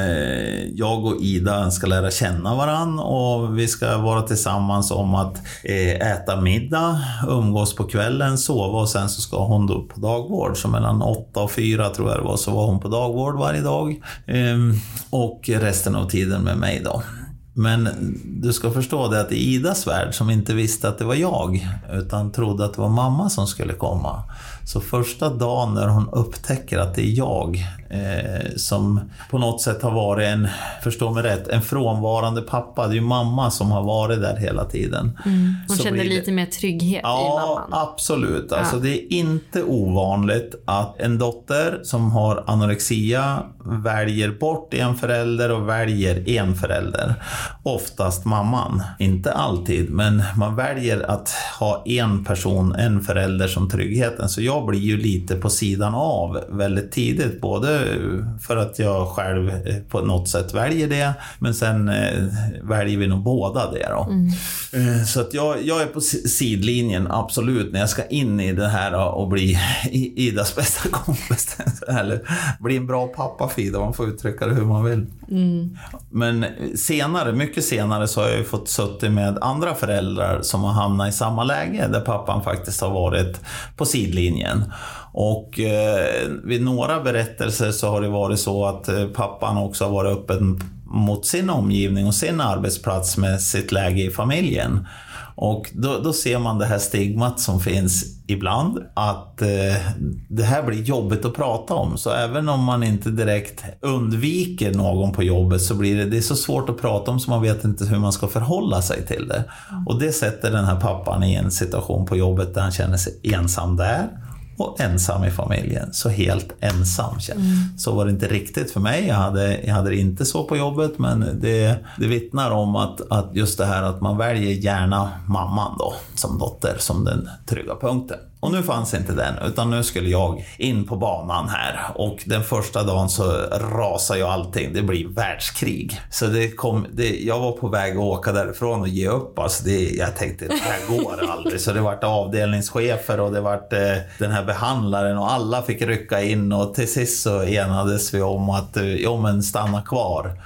eh, jag och Ida ska lära känna varann och vi ska vara tillsammans om att eh, äta middag, umgås på kvällen, sova och sen så ska hon då på dagvård. Så mellan åtta och fyra tror jag det var så var hon på dagvård varje dag eh, och resten av tiden med mig då. Men du ska förstå det att i Idas värld som inte visste att det var jag utan trodde att det var mamma som skulle komma. Så första dagen när hon upptäcker att det är jag eh, som på något sätt har varit en, förstå mig rätt, en frånvarande pappa. Det är ju mamma som har varit där hela tiden. Mm. Hon så kände det, lite mer trygghet ja, i mamman. Ja, absolut. Ja. Alltså, det är inte ovanligt att en dotter som har anorexia väljer bort en förälder och väljer en förälder. Oftast mamman. Inte alltid, men man väljer att ha en person, en förälder som tryggheten. Så jag blir ju lite på sidan av väldigt tidigt. Både för att jag själv på något sätt väljer det, men sen eh, väljer vi nog båda det då. Mm. Eh, så att jag, jag är på sidlinjen, absolut, när jag ska in i det här och bli Idas bästa kompis. Eller bli en bra pappa för Ida, man får uttrycka det hur man vill. Mm. Men senare, mycket senare så har jag ju fått suttit med andra föräldrar som har hamnat i samma läge där pappan faktiskt har varit på sidlinjen. Och eh, vid några berättelser så har det varit så att eh, pappan också har varit öppen mot sin omgivning och sin arbetsplats med sitt läge i familjen. Och då, då ser man det här stigmat som finns ibland, att eh, det här blir jobbigt att prata om. Så även om man inte direkt undviker någon på jobbet så blir det, det är så svårt att prata om så man vet inte hur man ska förhålla sig till det. Och det sätter den här pappan i en situation på jobbet där han känner sig ensam där. Och ensam i familjen, så helt ensam. Mm. Så var det inte riktigt för mig. Jag hade, jag hade det inte så på jobbet, men det, det vittnar om att, att just det här att man väljer gärna mamman då som dotter som den trygga punkten. Och nu fanns inte den, utan nu skulle jag in på banan här. Och den första dagen så rasar ju allting. Det blir världskrig. Så det kom, det, jag var på väg att åka därifrån och ge upp. Alltså det, jag tänkte, det här går aldrig. Så det vart avdelningschefer och det vart eh, den här behandlaren och alla fick rycka in. Och till sist så enades vi om att, ja men stanna kvar.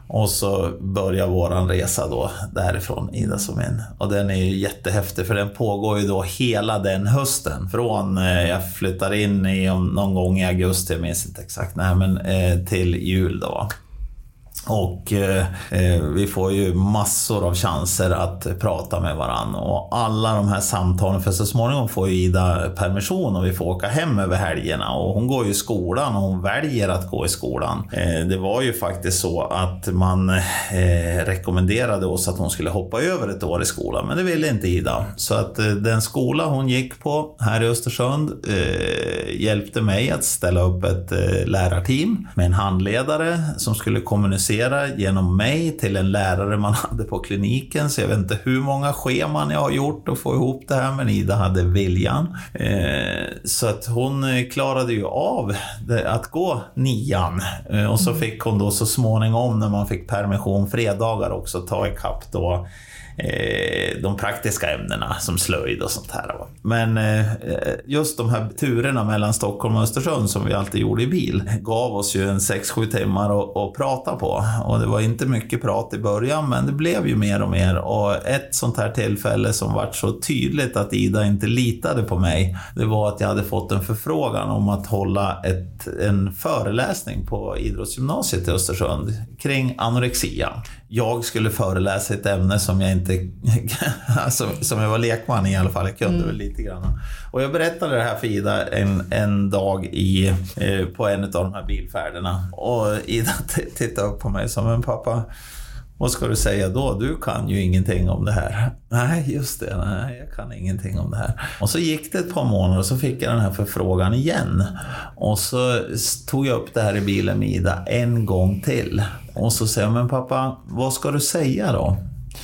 Och så börjar våran resa då därifrån, Ida som in. Och den är ju jättehäftig för den pågår ju då hela den hösten. Från eh, jag flyttar in i om, någon gång i augusti, jag minns inte exakt, nej, men eh, till jul då. Och eh, vi får ju massor av chanser att prata med varann. Och alla de här samtalen, för så småningom får ju Ida permission och vi får åka hem över helgerna. Och hon går ju i skolan och hon väljer att gå i skolan. Eh, det var ju faktiskt så att man eh, rekommenderade oss att hon skulle hoppa över ett år i skolan. Men det ville inte Ida. Så att eh, den skola hon gick på här i Östersund eh, hjälpte mig att ställa upp ett eh, lärarteam med en handledare som skulle kommunicera genom mig till en lärare man hade på kliniken. Så jag vet inte hur många scheman jag har gjort att få ihop det här, men Ida hade viljan. Eh, så att hon klarade ju av det, att gå nian. Eh, och så fick hon då så småningom, när man fick permission fredagar också, ta ikapp då de praktiska ämnena som slöjd och sånt här. Men just de här turerna mellan Stockholm och Östersund som vi alltid gjorde i bil gav oss ju en sex sju timmar att, att prata på. Och det var inte mycket prat i början, men det blev ju mer och mer. Och ett sånt här tillfälle som var så tydligt att Ida inte litade på mig, det var att jag hade fått en förfrågan om att hålla ett, en föreläsning på idrottsgymnasiet i Östersund kring anorexia. Jag skulle föreläsa ett ämne som jag inte alltså, som jag var lekman i alla fall, jag kunde mm. väl lite grann. Och jag berättade det här för Ida en, en dag i, eh, på en av de här bilfärderna. Och Ida t- tittade upp på mig som en pappa. Vad ska du säga då? Du kan ju ingenting om det här. Nej, just det. Nej, jag kan ingenting om det här. Och så gick det ett par månader och så fick jag den här förfrågan igen. Och så tog jag upp det här i bilen med Ida en gång till. Och så säger jag, men pappa, vad ska du säga då?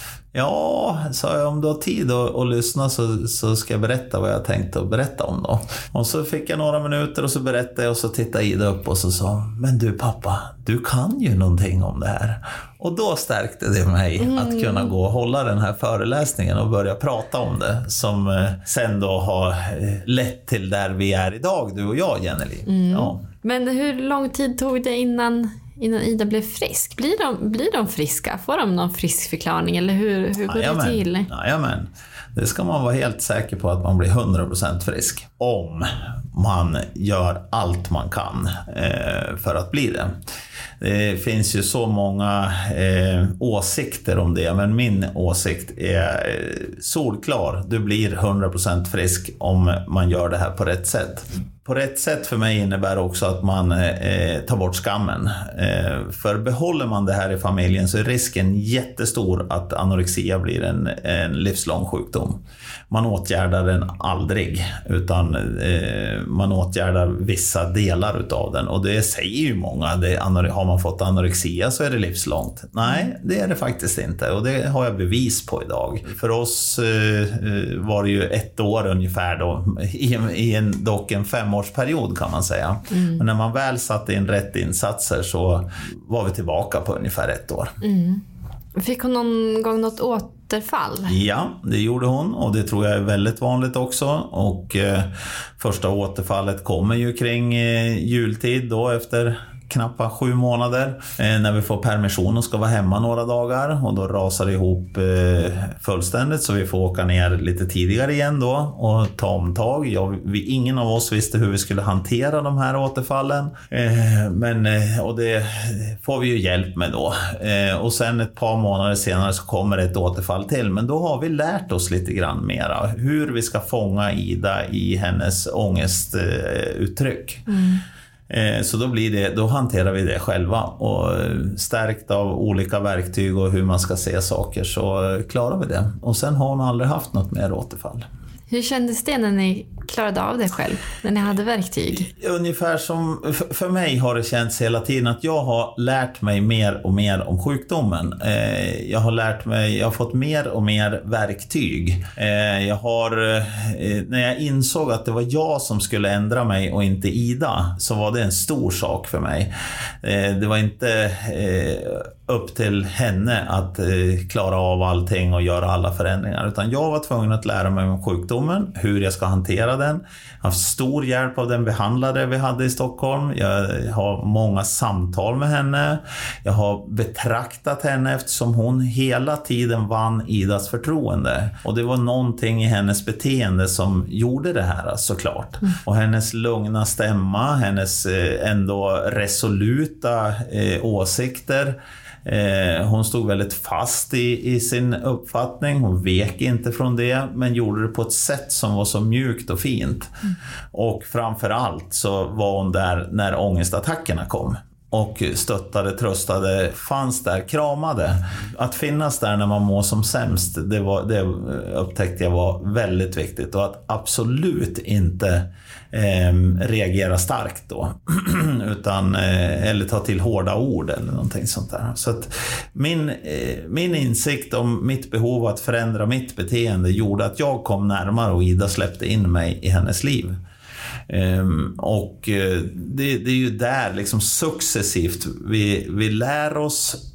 Ja, sa jag, om du har tid att, att lyssna så, så ska jag berätta vad jag tänkte att berätta om då. Och så fick jag några minuter och så berättade jag och så tittade Ida upp och så sa, men du pappa, du kan ju någonting om det här. Och då stärkte det mig mm. att kunna gå och hålla den här föreläsningen och börja prata om det. Som eh, sen då har eh, lett till där vi är idag, du och jag, Jenny. Mm. Ja. Men hur lång tid tog det innan... Innan Ida blev frisk? Blir de, blir de friska? Får de någon frisk förklaring? Eller hur, hur går Jajamän. det till? Jajamän. Det ska man vara helt säker på att man blir hundra procent frisk. Om man gör allt man kan eh, för att bli det. Det finns ju så många eh, åsikter om det. Men min åsikt är eh, solklar. Du blir hundra procent frisk om man gör det här på rätt sätt. På rätt sätt för mig innebär också att man eh, tar bort skammen. Eh, för behåller man det här i familjen så är risken jättestor att anorexia blir en, en livslång sjukdom. Man åtgärdar den aldrig, utan eh, man åtgärdar vissa delar utav den. Och det säger ju många, det, har man fått anorexia så är det livslångt. Nej, det är det faktiskt inte, och det har jag bevis på idag. För oss eh, var det ju ett år ungefär då, i, i en, dock en femårsperiod kan man säga. Mm. Men när man väl satte in rätt insatser så var vi tillbaka på ungefär ett år. Mm. Fick hon någon gång något återfall? Ja, det gjorde hon, och det tror jag är väldigt vanligt också. Och eh, första återfallet kommer ju kring eh, jultid då, efter knappt sju månader eh, när vi får permission och ska vara hemma några dagar, och då rasar det ihop eh, fullständigt, så vi får åka ner lite tidigare igen då och ta omtag. Jag, vi, ingen av oss visste hur vi skulle hantera de här återfallen, eh, men, eh, och det får vi ju hjälp med då. Eh, och sen ett par månader senare så kommer ett återfall till, men då har vi lärt oss lite grann mera hur vi ska fånga Ida i hennes ångestuttryck. Eh, mm. Så då, blir det, då hanterar vi det själva, och stärkt av olika verktyg och hur man ska se saker så klarar vi det. Och sen har hon aldrig haft något mer återfall. Hur kändes det när ni klarade av det själv, när ni hade verktyg? Ungefär som, för mig har det känts hela tiden att jag har lärt mig mer och mer om sjukdomen. Jag har lärt mig, jag har fått mer och mer verktyg. Jag har, när jag insåg att det var jag som skulle ändra mig och inte Ida, så var det en stor sak för mig. Det var inte upp till henne att klara av allting och göra alla förändringar, utan jag var tvungen att lära mig om sjukdomen. sjukdomen, hur jag ska hantera den. Jag har haft stor hjälp av den behandlare vi hade i Stockholm. Jag har många samtal med henne. Jag har betraktat henne eftersom hon hela tiden vann Idas förtroende. Och det var någonting i hennes beteende som gjorde det här såklart. Mm. Och hennes lugna stämma, hennes ändå resoluta eh, åsikter. Eh, hon stod väldigt fast i, i sin uppfattning. Hon vek inte från det, men gjorde det på ett sätt som var så mjukt och fint. Mm. Och framförallt så var hon där när ångestattackerna kom. Och stöttade, tröstade, fanns där, kramade. Att finnas där när man mår som sämst, det, var, det upptäckte jag var väldigt viktigt. Och att absolut inte eh, reagera starkt då. Utan, eh, eller ta till hårda ord eller någonting sånt där. Så att min, eh, min insikt om mitt behov att förändra mitt beteende gjorde att jag kom närmare och Ida släppte in mig i hennes liv. Um, och uh, det, det är ju där liksom successivt vi, vi lär oss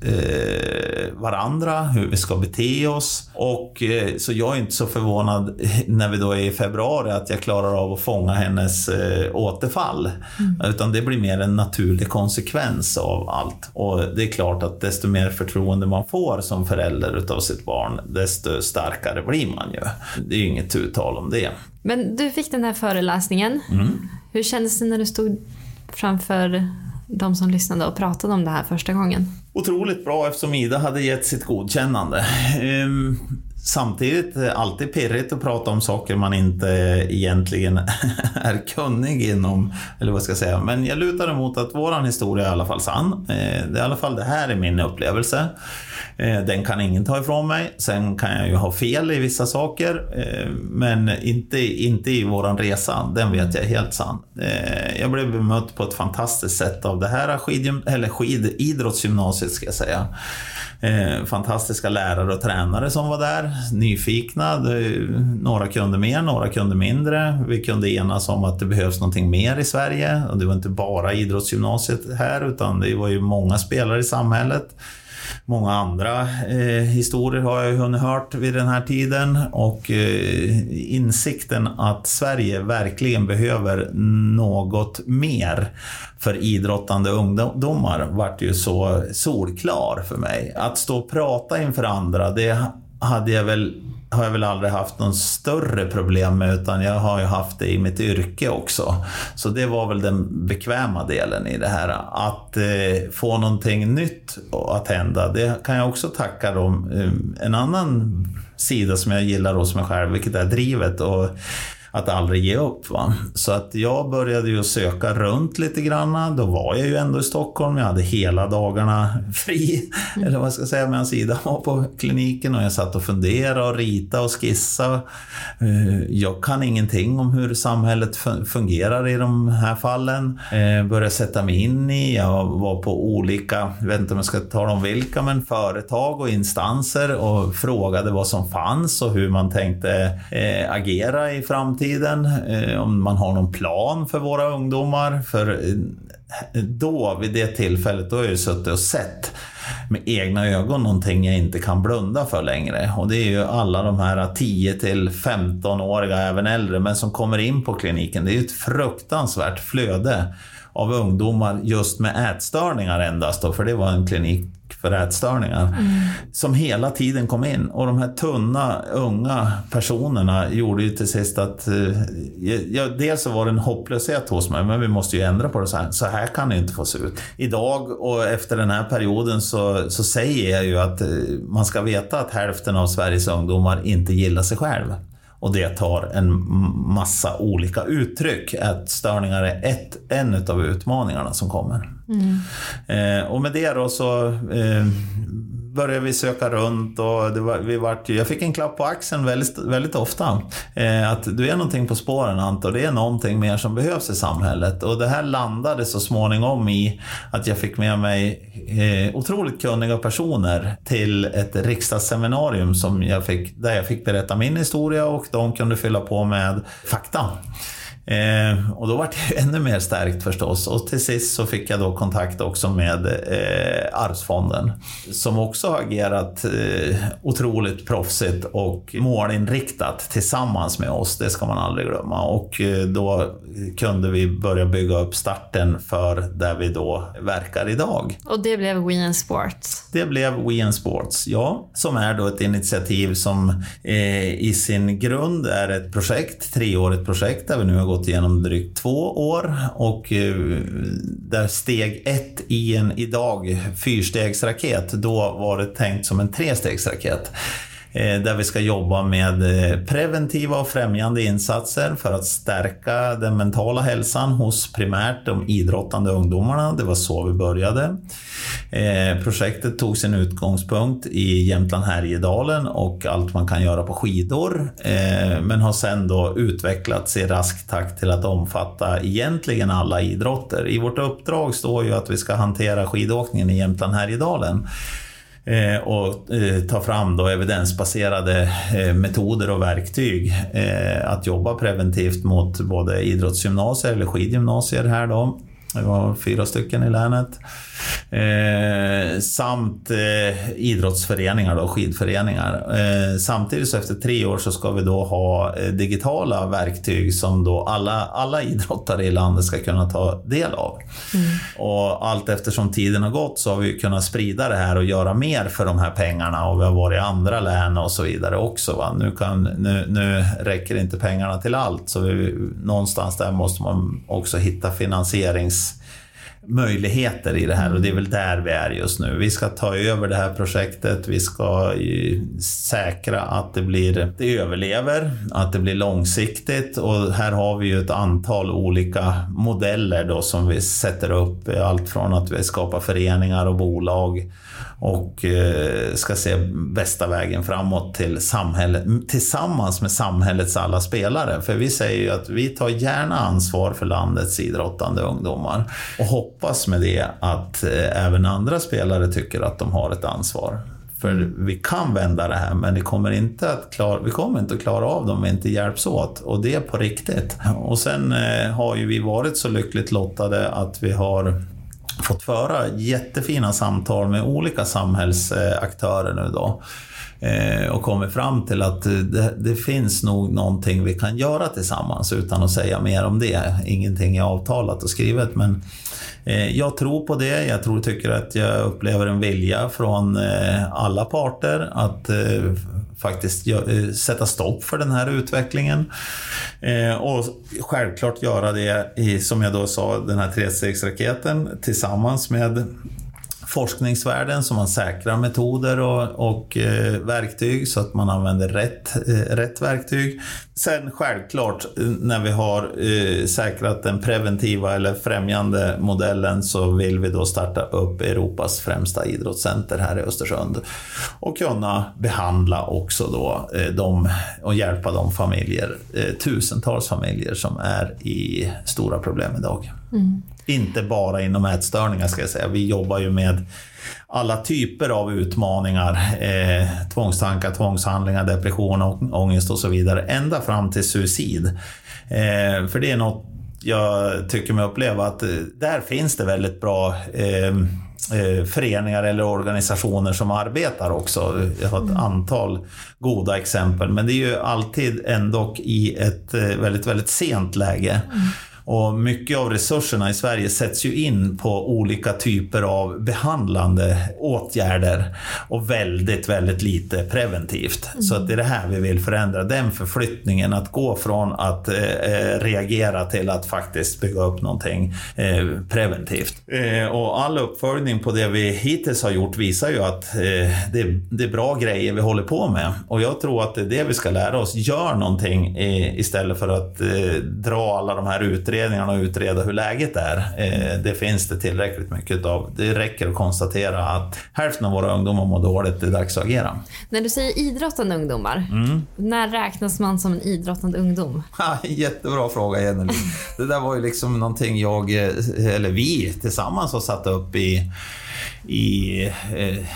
uh, varandra hur vi ska bete oss, och uh, så jag är inte så förvånad när vi då är i februari att jag klarar av att fånga hennes uh, återfall, mm. utan det blir mer en naturlig konsekvens av allt. Och det är klart att desto mer förtroende man får som förälder utav sitt barn, desto starkare blir man ju. Det är ju inget uttal om det. Men du fick den här föreläsningen. Mm. Hur kändes det när du stod framför de som lyssnade och pratade om det här första gången? Otroligt bra, eftersom Ida hade gett sitt godkännande. Um, samtidigt alltid pirrigt att prata om saker man inte egentligen är kunnig inom, eller vad ska jag säga. Men jag lutar emot att våran historia är i alla fall sann. Det är i alla fall det här är min upplevelse. Den kan ingen ta ifrån mig. Sen kan jag ju ha fel i vissa saker, men inte, inte i våran resa. Den vet jag är helt sann. Jag blev bemött på ett fantastiskt sätt av det här skid, eller skididrottsgymnasiet ska jag säga. Fantastiska lärare och tränare som var där, nyfikna. Några kunde mer, några kunde mindre. Vi kunde enas om att det behövs någonting mer i Sverige, och det var inte bara idrottsgymnasiet här, utan det var ju många spelare i samhället. Många andra eh, historier har jag hunnit hört vid den här tiden, och eh, insikten att Sverige verkligen behöver något mer för idrottande ungdomar vart ju så solklar för mig. Att stå och prata inför andra, det hade jag väl har jag väl aldrig haft någon större problem med, utan jag har ju haft det i mitt yrke också. Så det var väl den bekväma delen i det här. Att eh, få någonting nytt att hända, det kan jag också tacka dem. En annan sida som jag gillar hos mig själv, vilket är drivet och att aldrig ge upp, va? Så att jag började ju söka runt lite grann. Då var jag ju ändå i Stockholm. Jag hade hela dagarna fri. Mm. Eller vad ska jag säga, medan Ida var på kliniken. Och jag satt och funderade och rita och skissa. Jag kan ingenting om hur samhället fungerar i de här fallen. Började sätta mig in i. Jag var på olika, jag vet inte om jag ska tala om vilka, men företag och instanser. Och frågade vad som fanns och hur man tänkte agera i framtiden. Om man har någon plan för våra ungdomar. För då, vid det tillfället, då har jag suttit och sett med egna ögon någonting jag inte kan blunda för längre. Och det är ju alla de här tio till femton-åriga, även äldre, men som kommer in på kliniken. Det är ju ett fruktansvärt flöde av ungdomar just med ätstörningar endast då, för det var en klinik för ätstörningar, mm. som hela tiden kom in. Och de här tunna, unga personerna gjorde ju till sist att ja, dels så var det en hopplöshet hos mig, men vi måste ju ändra på det så här. Så här kan det inte få se ut. Idag och efter den här perioden så, så säger jag ju att man ska veta att hälften av Sveriges ungdomar inte gillar sig själv. Och det tar en massa olika uttryck. Ätstörningar är ett, en av utmaningarna som kommer. Mm. Eh, och med det då så eh, började vi söka runt. Och det var, vi vart, jag fick en klapp på axeln väldigt, väldigt ofta. Eh, att du är någonting på spåren, Anton. Det är någonting mer som behövs i samhället. Och det här landade så småningom i att jag fick med mig eh, otroligt kunniga personer till ett riksdagsseminarium som jag fick, där jag fick berätta min historia och de kunde fylla på med fakta. Eh, och då var det ännu mer stärkt förstås. Och till sist så fick jag då kontakt också med eh, Arvsfonden, som också har agerat eh, otroligt proffsigt och målinriktat tillsammans med oss. Det ska man aldrig glömma. Och eh, då kunde vi börja bygga upp starten för där vi då verkar idag. Och det blev We In Sports? Det blev We In Sports, ja. Som är då ett initiativ som eh, i sin grund är ett projekt, treårigt projekt där vi nu har gått igenom drygt två år. Och eh, där steg ett i en idag fyrstegsraket, då var det tänkt som en trestegsraket. Där vi ska jobba med preventiva och främjande insatser för att stärka den mentala hälsan hos primärt de idrottande ungdomarna. Det var så vi började. Projektet tog sin utgångspunkt i Jämtland Härjedalen och allt man kan göra på skidor. Men har sedan då utvecklats i rask takt till att omfatta egentligen alla idrotter. I vårt uppdrag står ju att vi ska hantera skidåkningen i Jämtland Härjedalen. Eh, och eh, ta fram då evidensbaserade eh, metoder och verktyg eh, att jobba preventivt mot både idrottsgymnasier eller skidgymnasier här då. Det var fyra stycken i länet. Eh, samt eh, idrottsföreningar och skidföreningar. Eh, samtidigt så efter tre år så ska vi då ha eh, digitala verktyg som då alla, alla idrottare i landet ska kunna ta del av. Mm. Och allt eftersom tiden har gått så har vi kunnat sprida det här och göra mer för de här pengarna, och vi har varit i andra län och så vidare också. Va? Nu, kan, nu, nu räcker inte pengarna till allt, så vi, någonstans där måste man också hitta finansierings möjligheter i det här, och det är väl där vi är just nu. Vi ska ta över det här projektet, vi ska säkra att det blir, det överlever, att det blir långsiktigt, och här har vi ju ett antal olika modeller då som vi sätter upp, allt från att vi skapar föreningar och bolag och eh, ska se bästa vägen framåt till samhället tillsammans med samhällets alla spelare. För vi säger ju att vi tar gärna ansvar för landets idrottande ungdomar och hoppas med det att eh, även andra spelare tycker att de har ett ansvar. För vi kan vända det här, men det kommer inte att klara, vi kommer inte att klara av dem om vi inte hjälps åt, och det är på riktigt. Och sen eh, har ju vi varit så lyckligt lottade att vi har fått föra jättefina samtal med olika samhällsaktörer nu då. Eh, och kommit fram till att det, det finns nog någonting vi kan göra tillsammans, utan att säga mer om det. Ingenting är avtalat och skrivet, men eh, jag tror på det. Jag tror tycker att jag upplever en vilja från eh, alla parter att eh, faktiskt gö- sätta stopp för den här utvecklingen. Eh, och självklart göra det i, som jag då sa, den här trestegsraketen tillsammans med forskningsvärlden, så man säkrar metoder och, och eh, verktyg så att man använder rätt, eh, rätt verktyg. Sen självklart när vi har eh, säkrat den preventiva eller främjande modellen, så vill vi då starta upp Europas främsta idrottscenter här i Östersund och kunna behandla också då eh, de, och hjälpa de familjer, eh, tusentals familjer som är i stora problem idag. Mm. Inte bara inom ätstörningar ska jag säga. Vi jobbar ju med alla typer av utmaningar, eh, tvångstankar, tvångshandlingar, depression, och ångest och så vidare, ända fram till suicid. Eh, för det är något jag tycker mig uppleva att eh, där finns det väldigt bra eh, eh, föreningar eller organisationer som arbetar också. Jag har ett antal goda exempel, men det är ju alltid ändå i ett eh, väldigt, väldigt sent läge. Mm. Och mycket av resurserna i Sverige sätts ju in på olika typer av behandlande åtgärder och väldigt, väldigt lite preventivt. Mm. Så att det är det här vi vill förändra, den förflyttningen, att gå från att eh, reagera till att faktiskt bygga upp någonting eh, preventivt. Eh, och all uppföljning på det vi hittills har gjort visar ju att eh, det, det är bra grejer vi håller på med. Och jag tror att det är det vi ska lära oss. Gör någonting eh, istället för att eh, dra alla de här utredningarna och utreda hur läget är. Eh, det finns det tillräckligt mycket av. Det räcker att konstatera att hälften av våra ungdomar mår dåligt. Det är dags att agera. När du säger idrottande ungdomar, mm. när räknas man som en idrottande ungdom? Ja, jättebra fråga, Jenny. Det där var ju liksom någonting jag, eller vi tillsammans har satt upp i, i eh,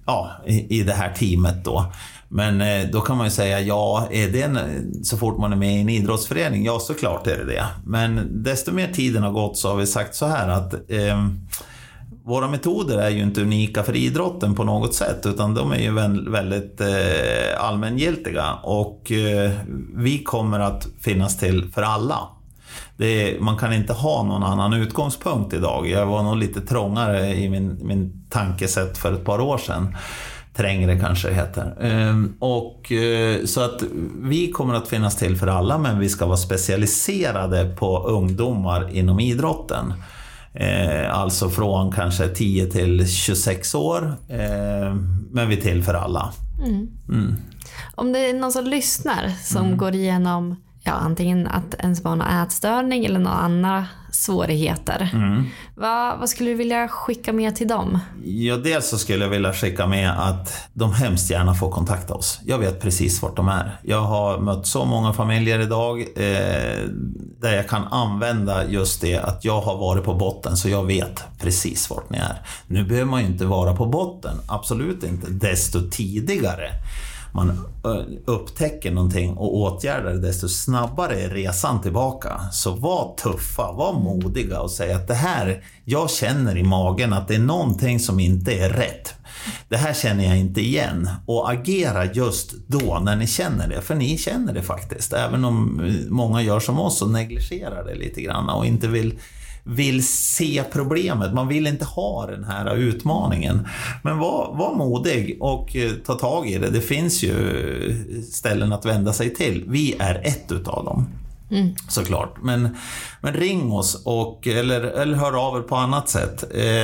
ja, i, i det här teamet då. Men eh, då kan man ju säga, ja, är det en, så fort man är med i en idrottsförening, ja såklart är det det. Men desto mer tiden har gått så har vi sagt så här att eh, våra metoder är ju inte unika för idrotten på något sätt, utan de är ju väldigt eh, allmängiltiga, och eh, vi kommer att finnas till för alla. Det, man kan inte ha någon annan utgångspunkt idag. Jag var nog lite trångare i min, min tankesätt för ett par år sedan. Trängre kanske det heter. Ehm, och, så att vi kommer att finnas till för alla, men vi ska vara specialiserade på ungdomar inom idrotten. Ehm, alltså från kanske tio till tjugosex år. Ehm, men vi är till för alla. Mm. Mm. Om det är någon som lyssnar som mm. går igenom ja, antingen att ens barn har ätstörning eller några andra svårigheter. Mm. Vad, vad skulle du vilja skicka med till dem? Ja, dels så skulle jag vilja skicka med att de hemskt gärna får kontakta oss. Jag vet precis vart de är. Jag har mött så många familjer idag eh, där jag kan använda just det att jag har varit på botten, så jag vet precis vart ni är. Nu behöver man ju inte vara på botten, absolut inte. Desto tidigare man upptäcker någonting och åtgärdar det, desto snabbare är resan tillbaka. Så var tuffa, var modiga och säg att det här, jag känner i magen att det är någonting som inte är rätt. Det här känner jag inte igen. Och agera just då när ni känner det, för ni känner det faktiskt. Även om många gör som oss och negligerar det lite grann och inte vill vill se problemet. Man vill inte ha den här utmaningen. Men var, var modig och ta tag i det. Det finns ju ställen att vända sig till. Vi är ett utav dem. Mm. Såklart. Men, men ring oss och, eller, eller hör av er på annat sätt.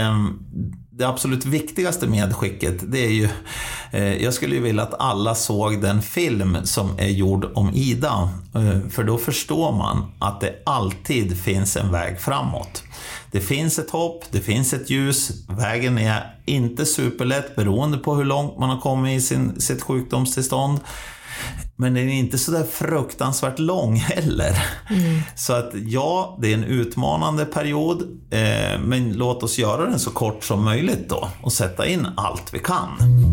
Det absolut viktigaste medskicket, det är ju, jag skulle ju vilja att alla såg den film som är gjord om Ida, för då förstår man att det alltid finns en väg framåt. Det finns ett hopp, det finns ett ljus, vägen är inte superlätt beroende på hur långt man har kommit i sin, sitt sjukdomstillstånd. Men den är inte så där fruktansvärt lång heller. Mm. Så att ja, det är en utmanande period. Eh, men låt oss göra den så kort som möjligt då. Och sätta in allt vi kan.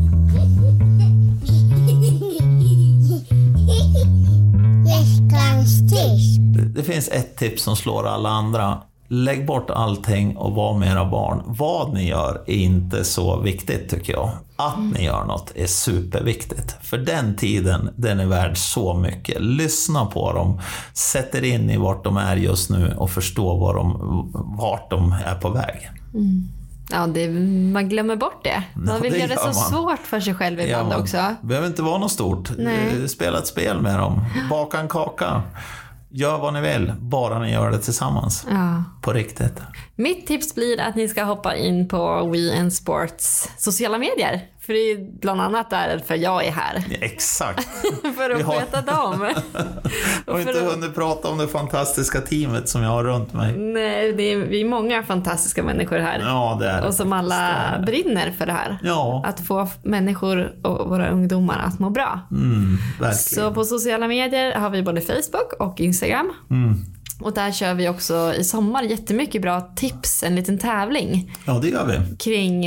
Det finns ett tips som slår alla andra. Lägg bort allting och var med era barn. Vad ni gör är inte så viktigt tycker jag. Att ni gör något är superviktigt. För den tiden, den är värd så mycket. Lyssna på dem. Sätt er in i vart de är just nu och förstå var de, vart de är på väg. Mm. Ja, det, man glömmer bort det. Man ja, vill göra det så man. svårt för sig själv ibland ja, också. Det behöver inte vara något stort. Nej. Spela ett spel med dem. Baka en kaka. Gör vad ni vill, bara ni gör det tillsammans. Ja. På riktigt. Mitt tips blir att ni ska hoppa in på We and Sports sociala medier. För det är bland annat därför jag är här. Ja, exakt. För att veta dem. Jag har inte hunnit prata om det fantastiska teamet som jag har runt mig. Nej, det är, vi är många fantastiska människor här. Ja, det är det. Och som alla brinner för det här. Ja. Att få människor och våra ungdomar att må bra. Mm, verkligen. Så på sociala medier har vi både Facebook och Instagram. Mm. Och där kör vi också i sommar jättemycket bra tips, en liten tävling. Ja, det gör vi. Kring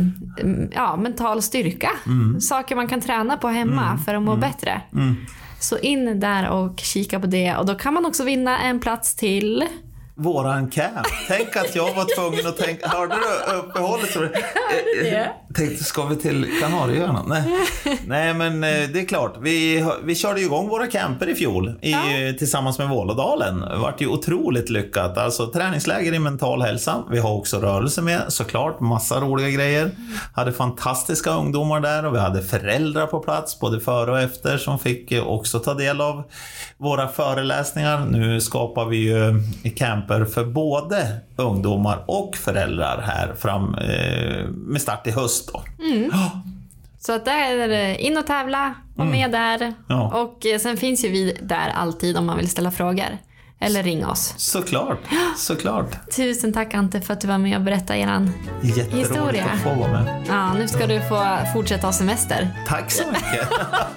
ja, mental styrka. Mm. Saker man kan träna på hemma mm. för att må mm. bättre. Mm. Så in där och kika på det. Och då kan man också vinna en plats till... Våran camp. Tänk att jag var tvungen att tänka. Hörde du uppehållet? Hörde det? Tänkte, ska vi till Kanarieöarna? Nej. Nej, men det är klart. Vi, vi körde igång våra camper i fjol i, ja. tillsammans med Vålådalen. Det var ju otroligt lyckat. Alltså träningsläger i mental hälsa. Vi har också rörelse med, såklart. Massa roliga grejer. Hade fantastiska ungdomar där och vi hade föräldrar på plats både före och efter som fick också ta del av våra föreläsningar. Nu skapar vi ju camp för både ungdomar och föräldrar här fram eh, med start i höst då. Mm. Oh. Så att där är det in och tävla och mm. med där. Ja. Och sen finns ju vi där alltid om man vill ställa frågor. Eller ringa oss. Såklart, såklart. Tusen tack Ante för att du var med och berättade eran historia. Att få vara med. Ja, nu ska du få fortsätta ha semester. Tack så mycket.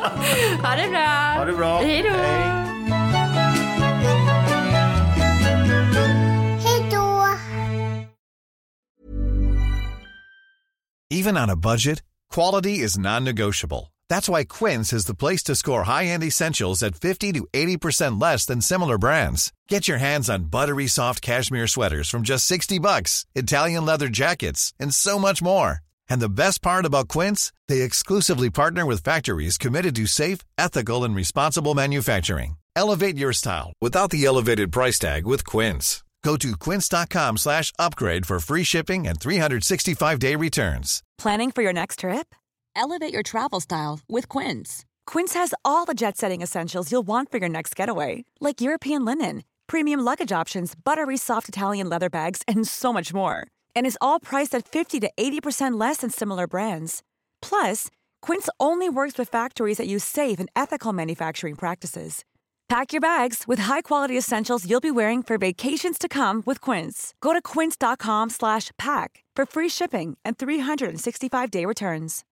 Ha det bra. Ha det bra. Hej då. Hej. Even on a budget, quality is non-negotiable. That's why Quince is the place to score high-end essentials at fifty to eighty percent less than similar brands. Get your hands on buttery soft cashmere sweaters from just sixty bucks, Italian leather jackets, and so much more. And the best part about Quince, they exclusively partner with factories committed to safe, ethical, and responsible manufacturing. Elevate your style without the elevated price tag with Quince. Go to quince.com slash upgrade for free shipping and three sixty-five day returns. Planning for your next trip? Elevate your travel style with Quince. Quince has all the jet-setting essentials you'll want for your next getaway, like European linen, premium luggage options, buttery soft Italian leather bags, and so much more. And is all priced at fifty to eighty percent less than similar brands. Plus, Quince only works with factories that use safe and ethical manufacturing practices. Pack your bags with high-quality essentials you'll be wearing for vacations to come with Quince. Go to quince.com slash pack for free shipping and three sixty-five day returns.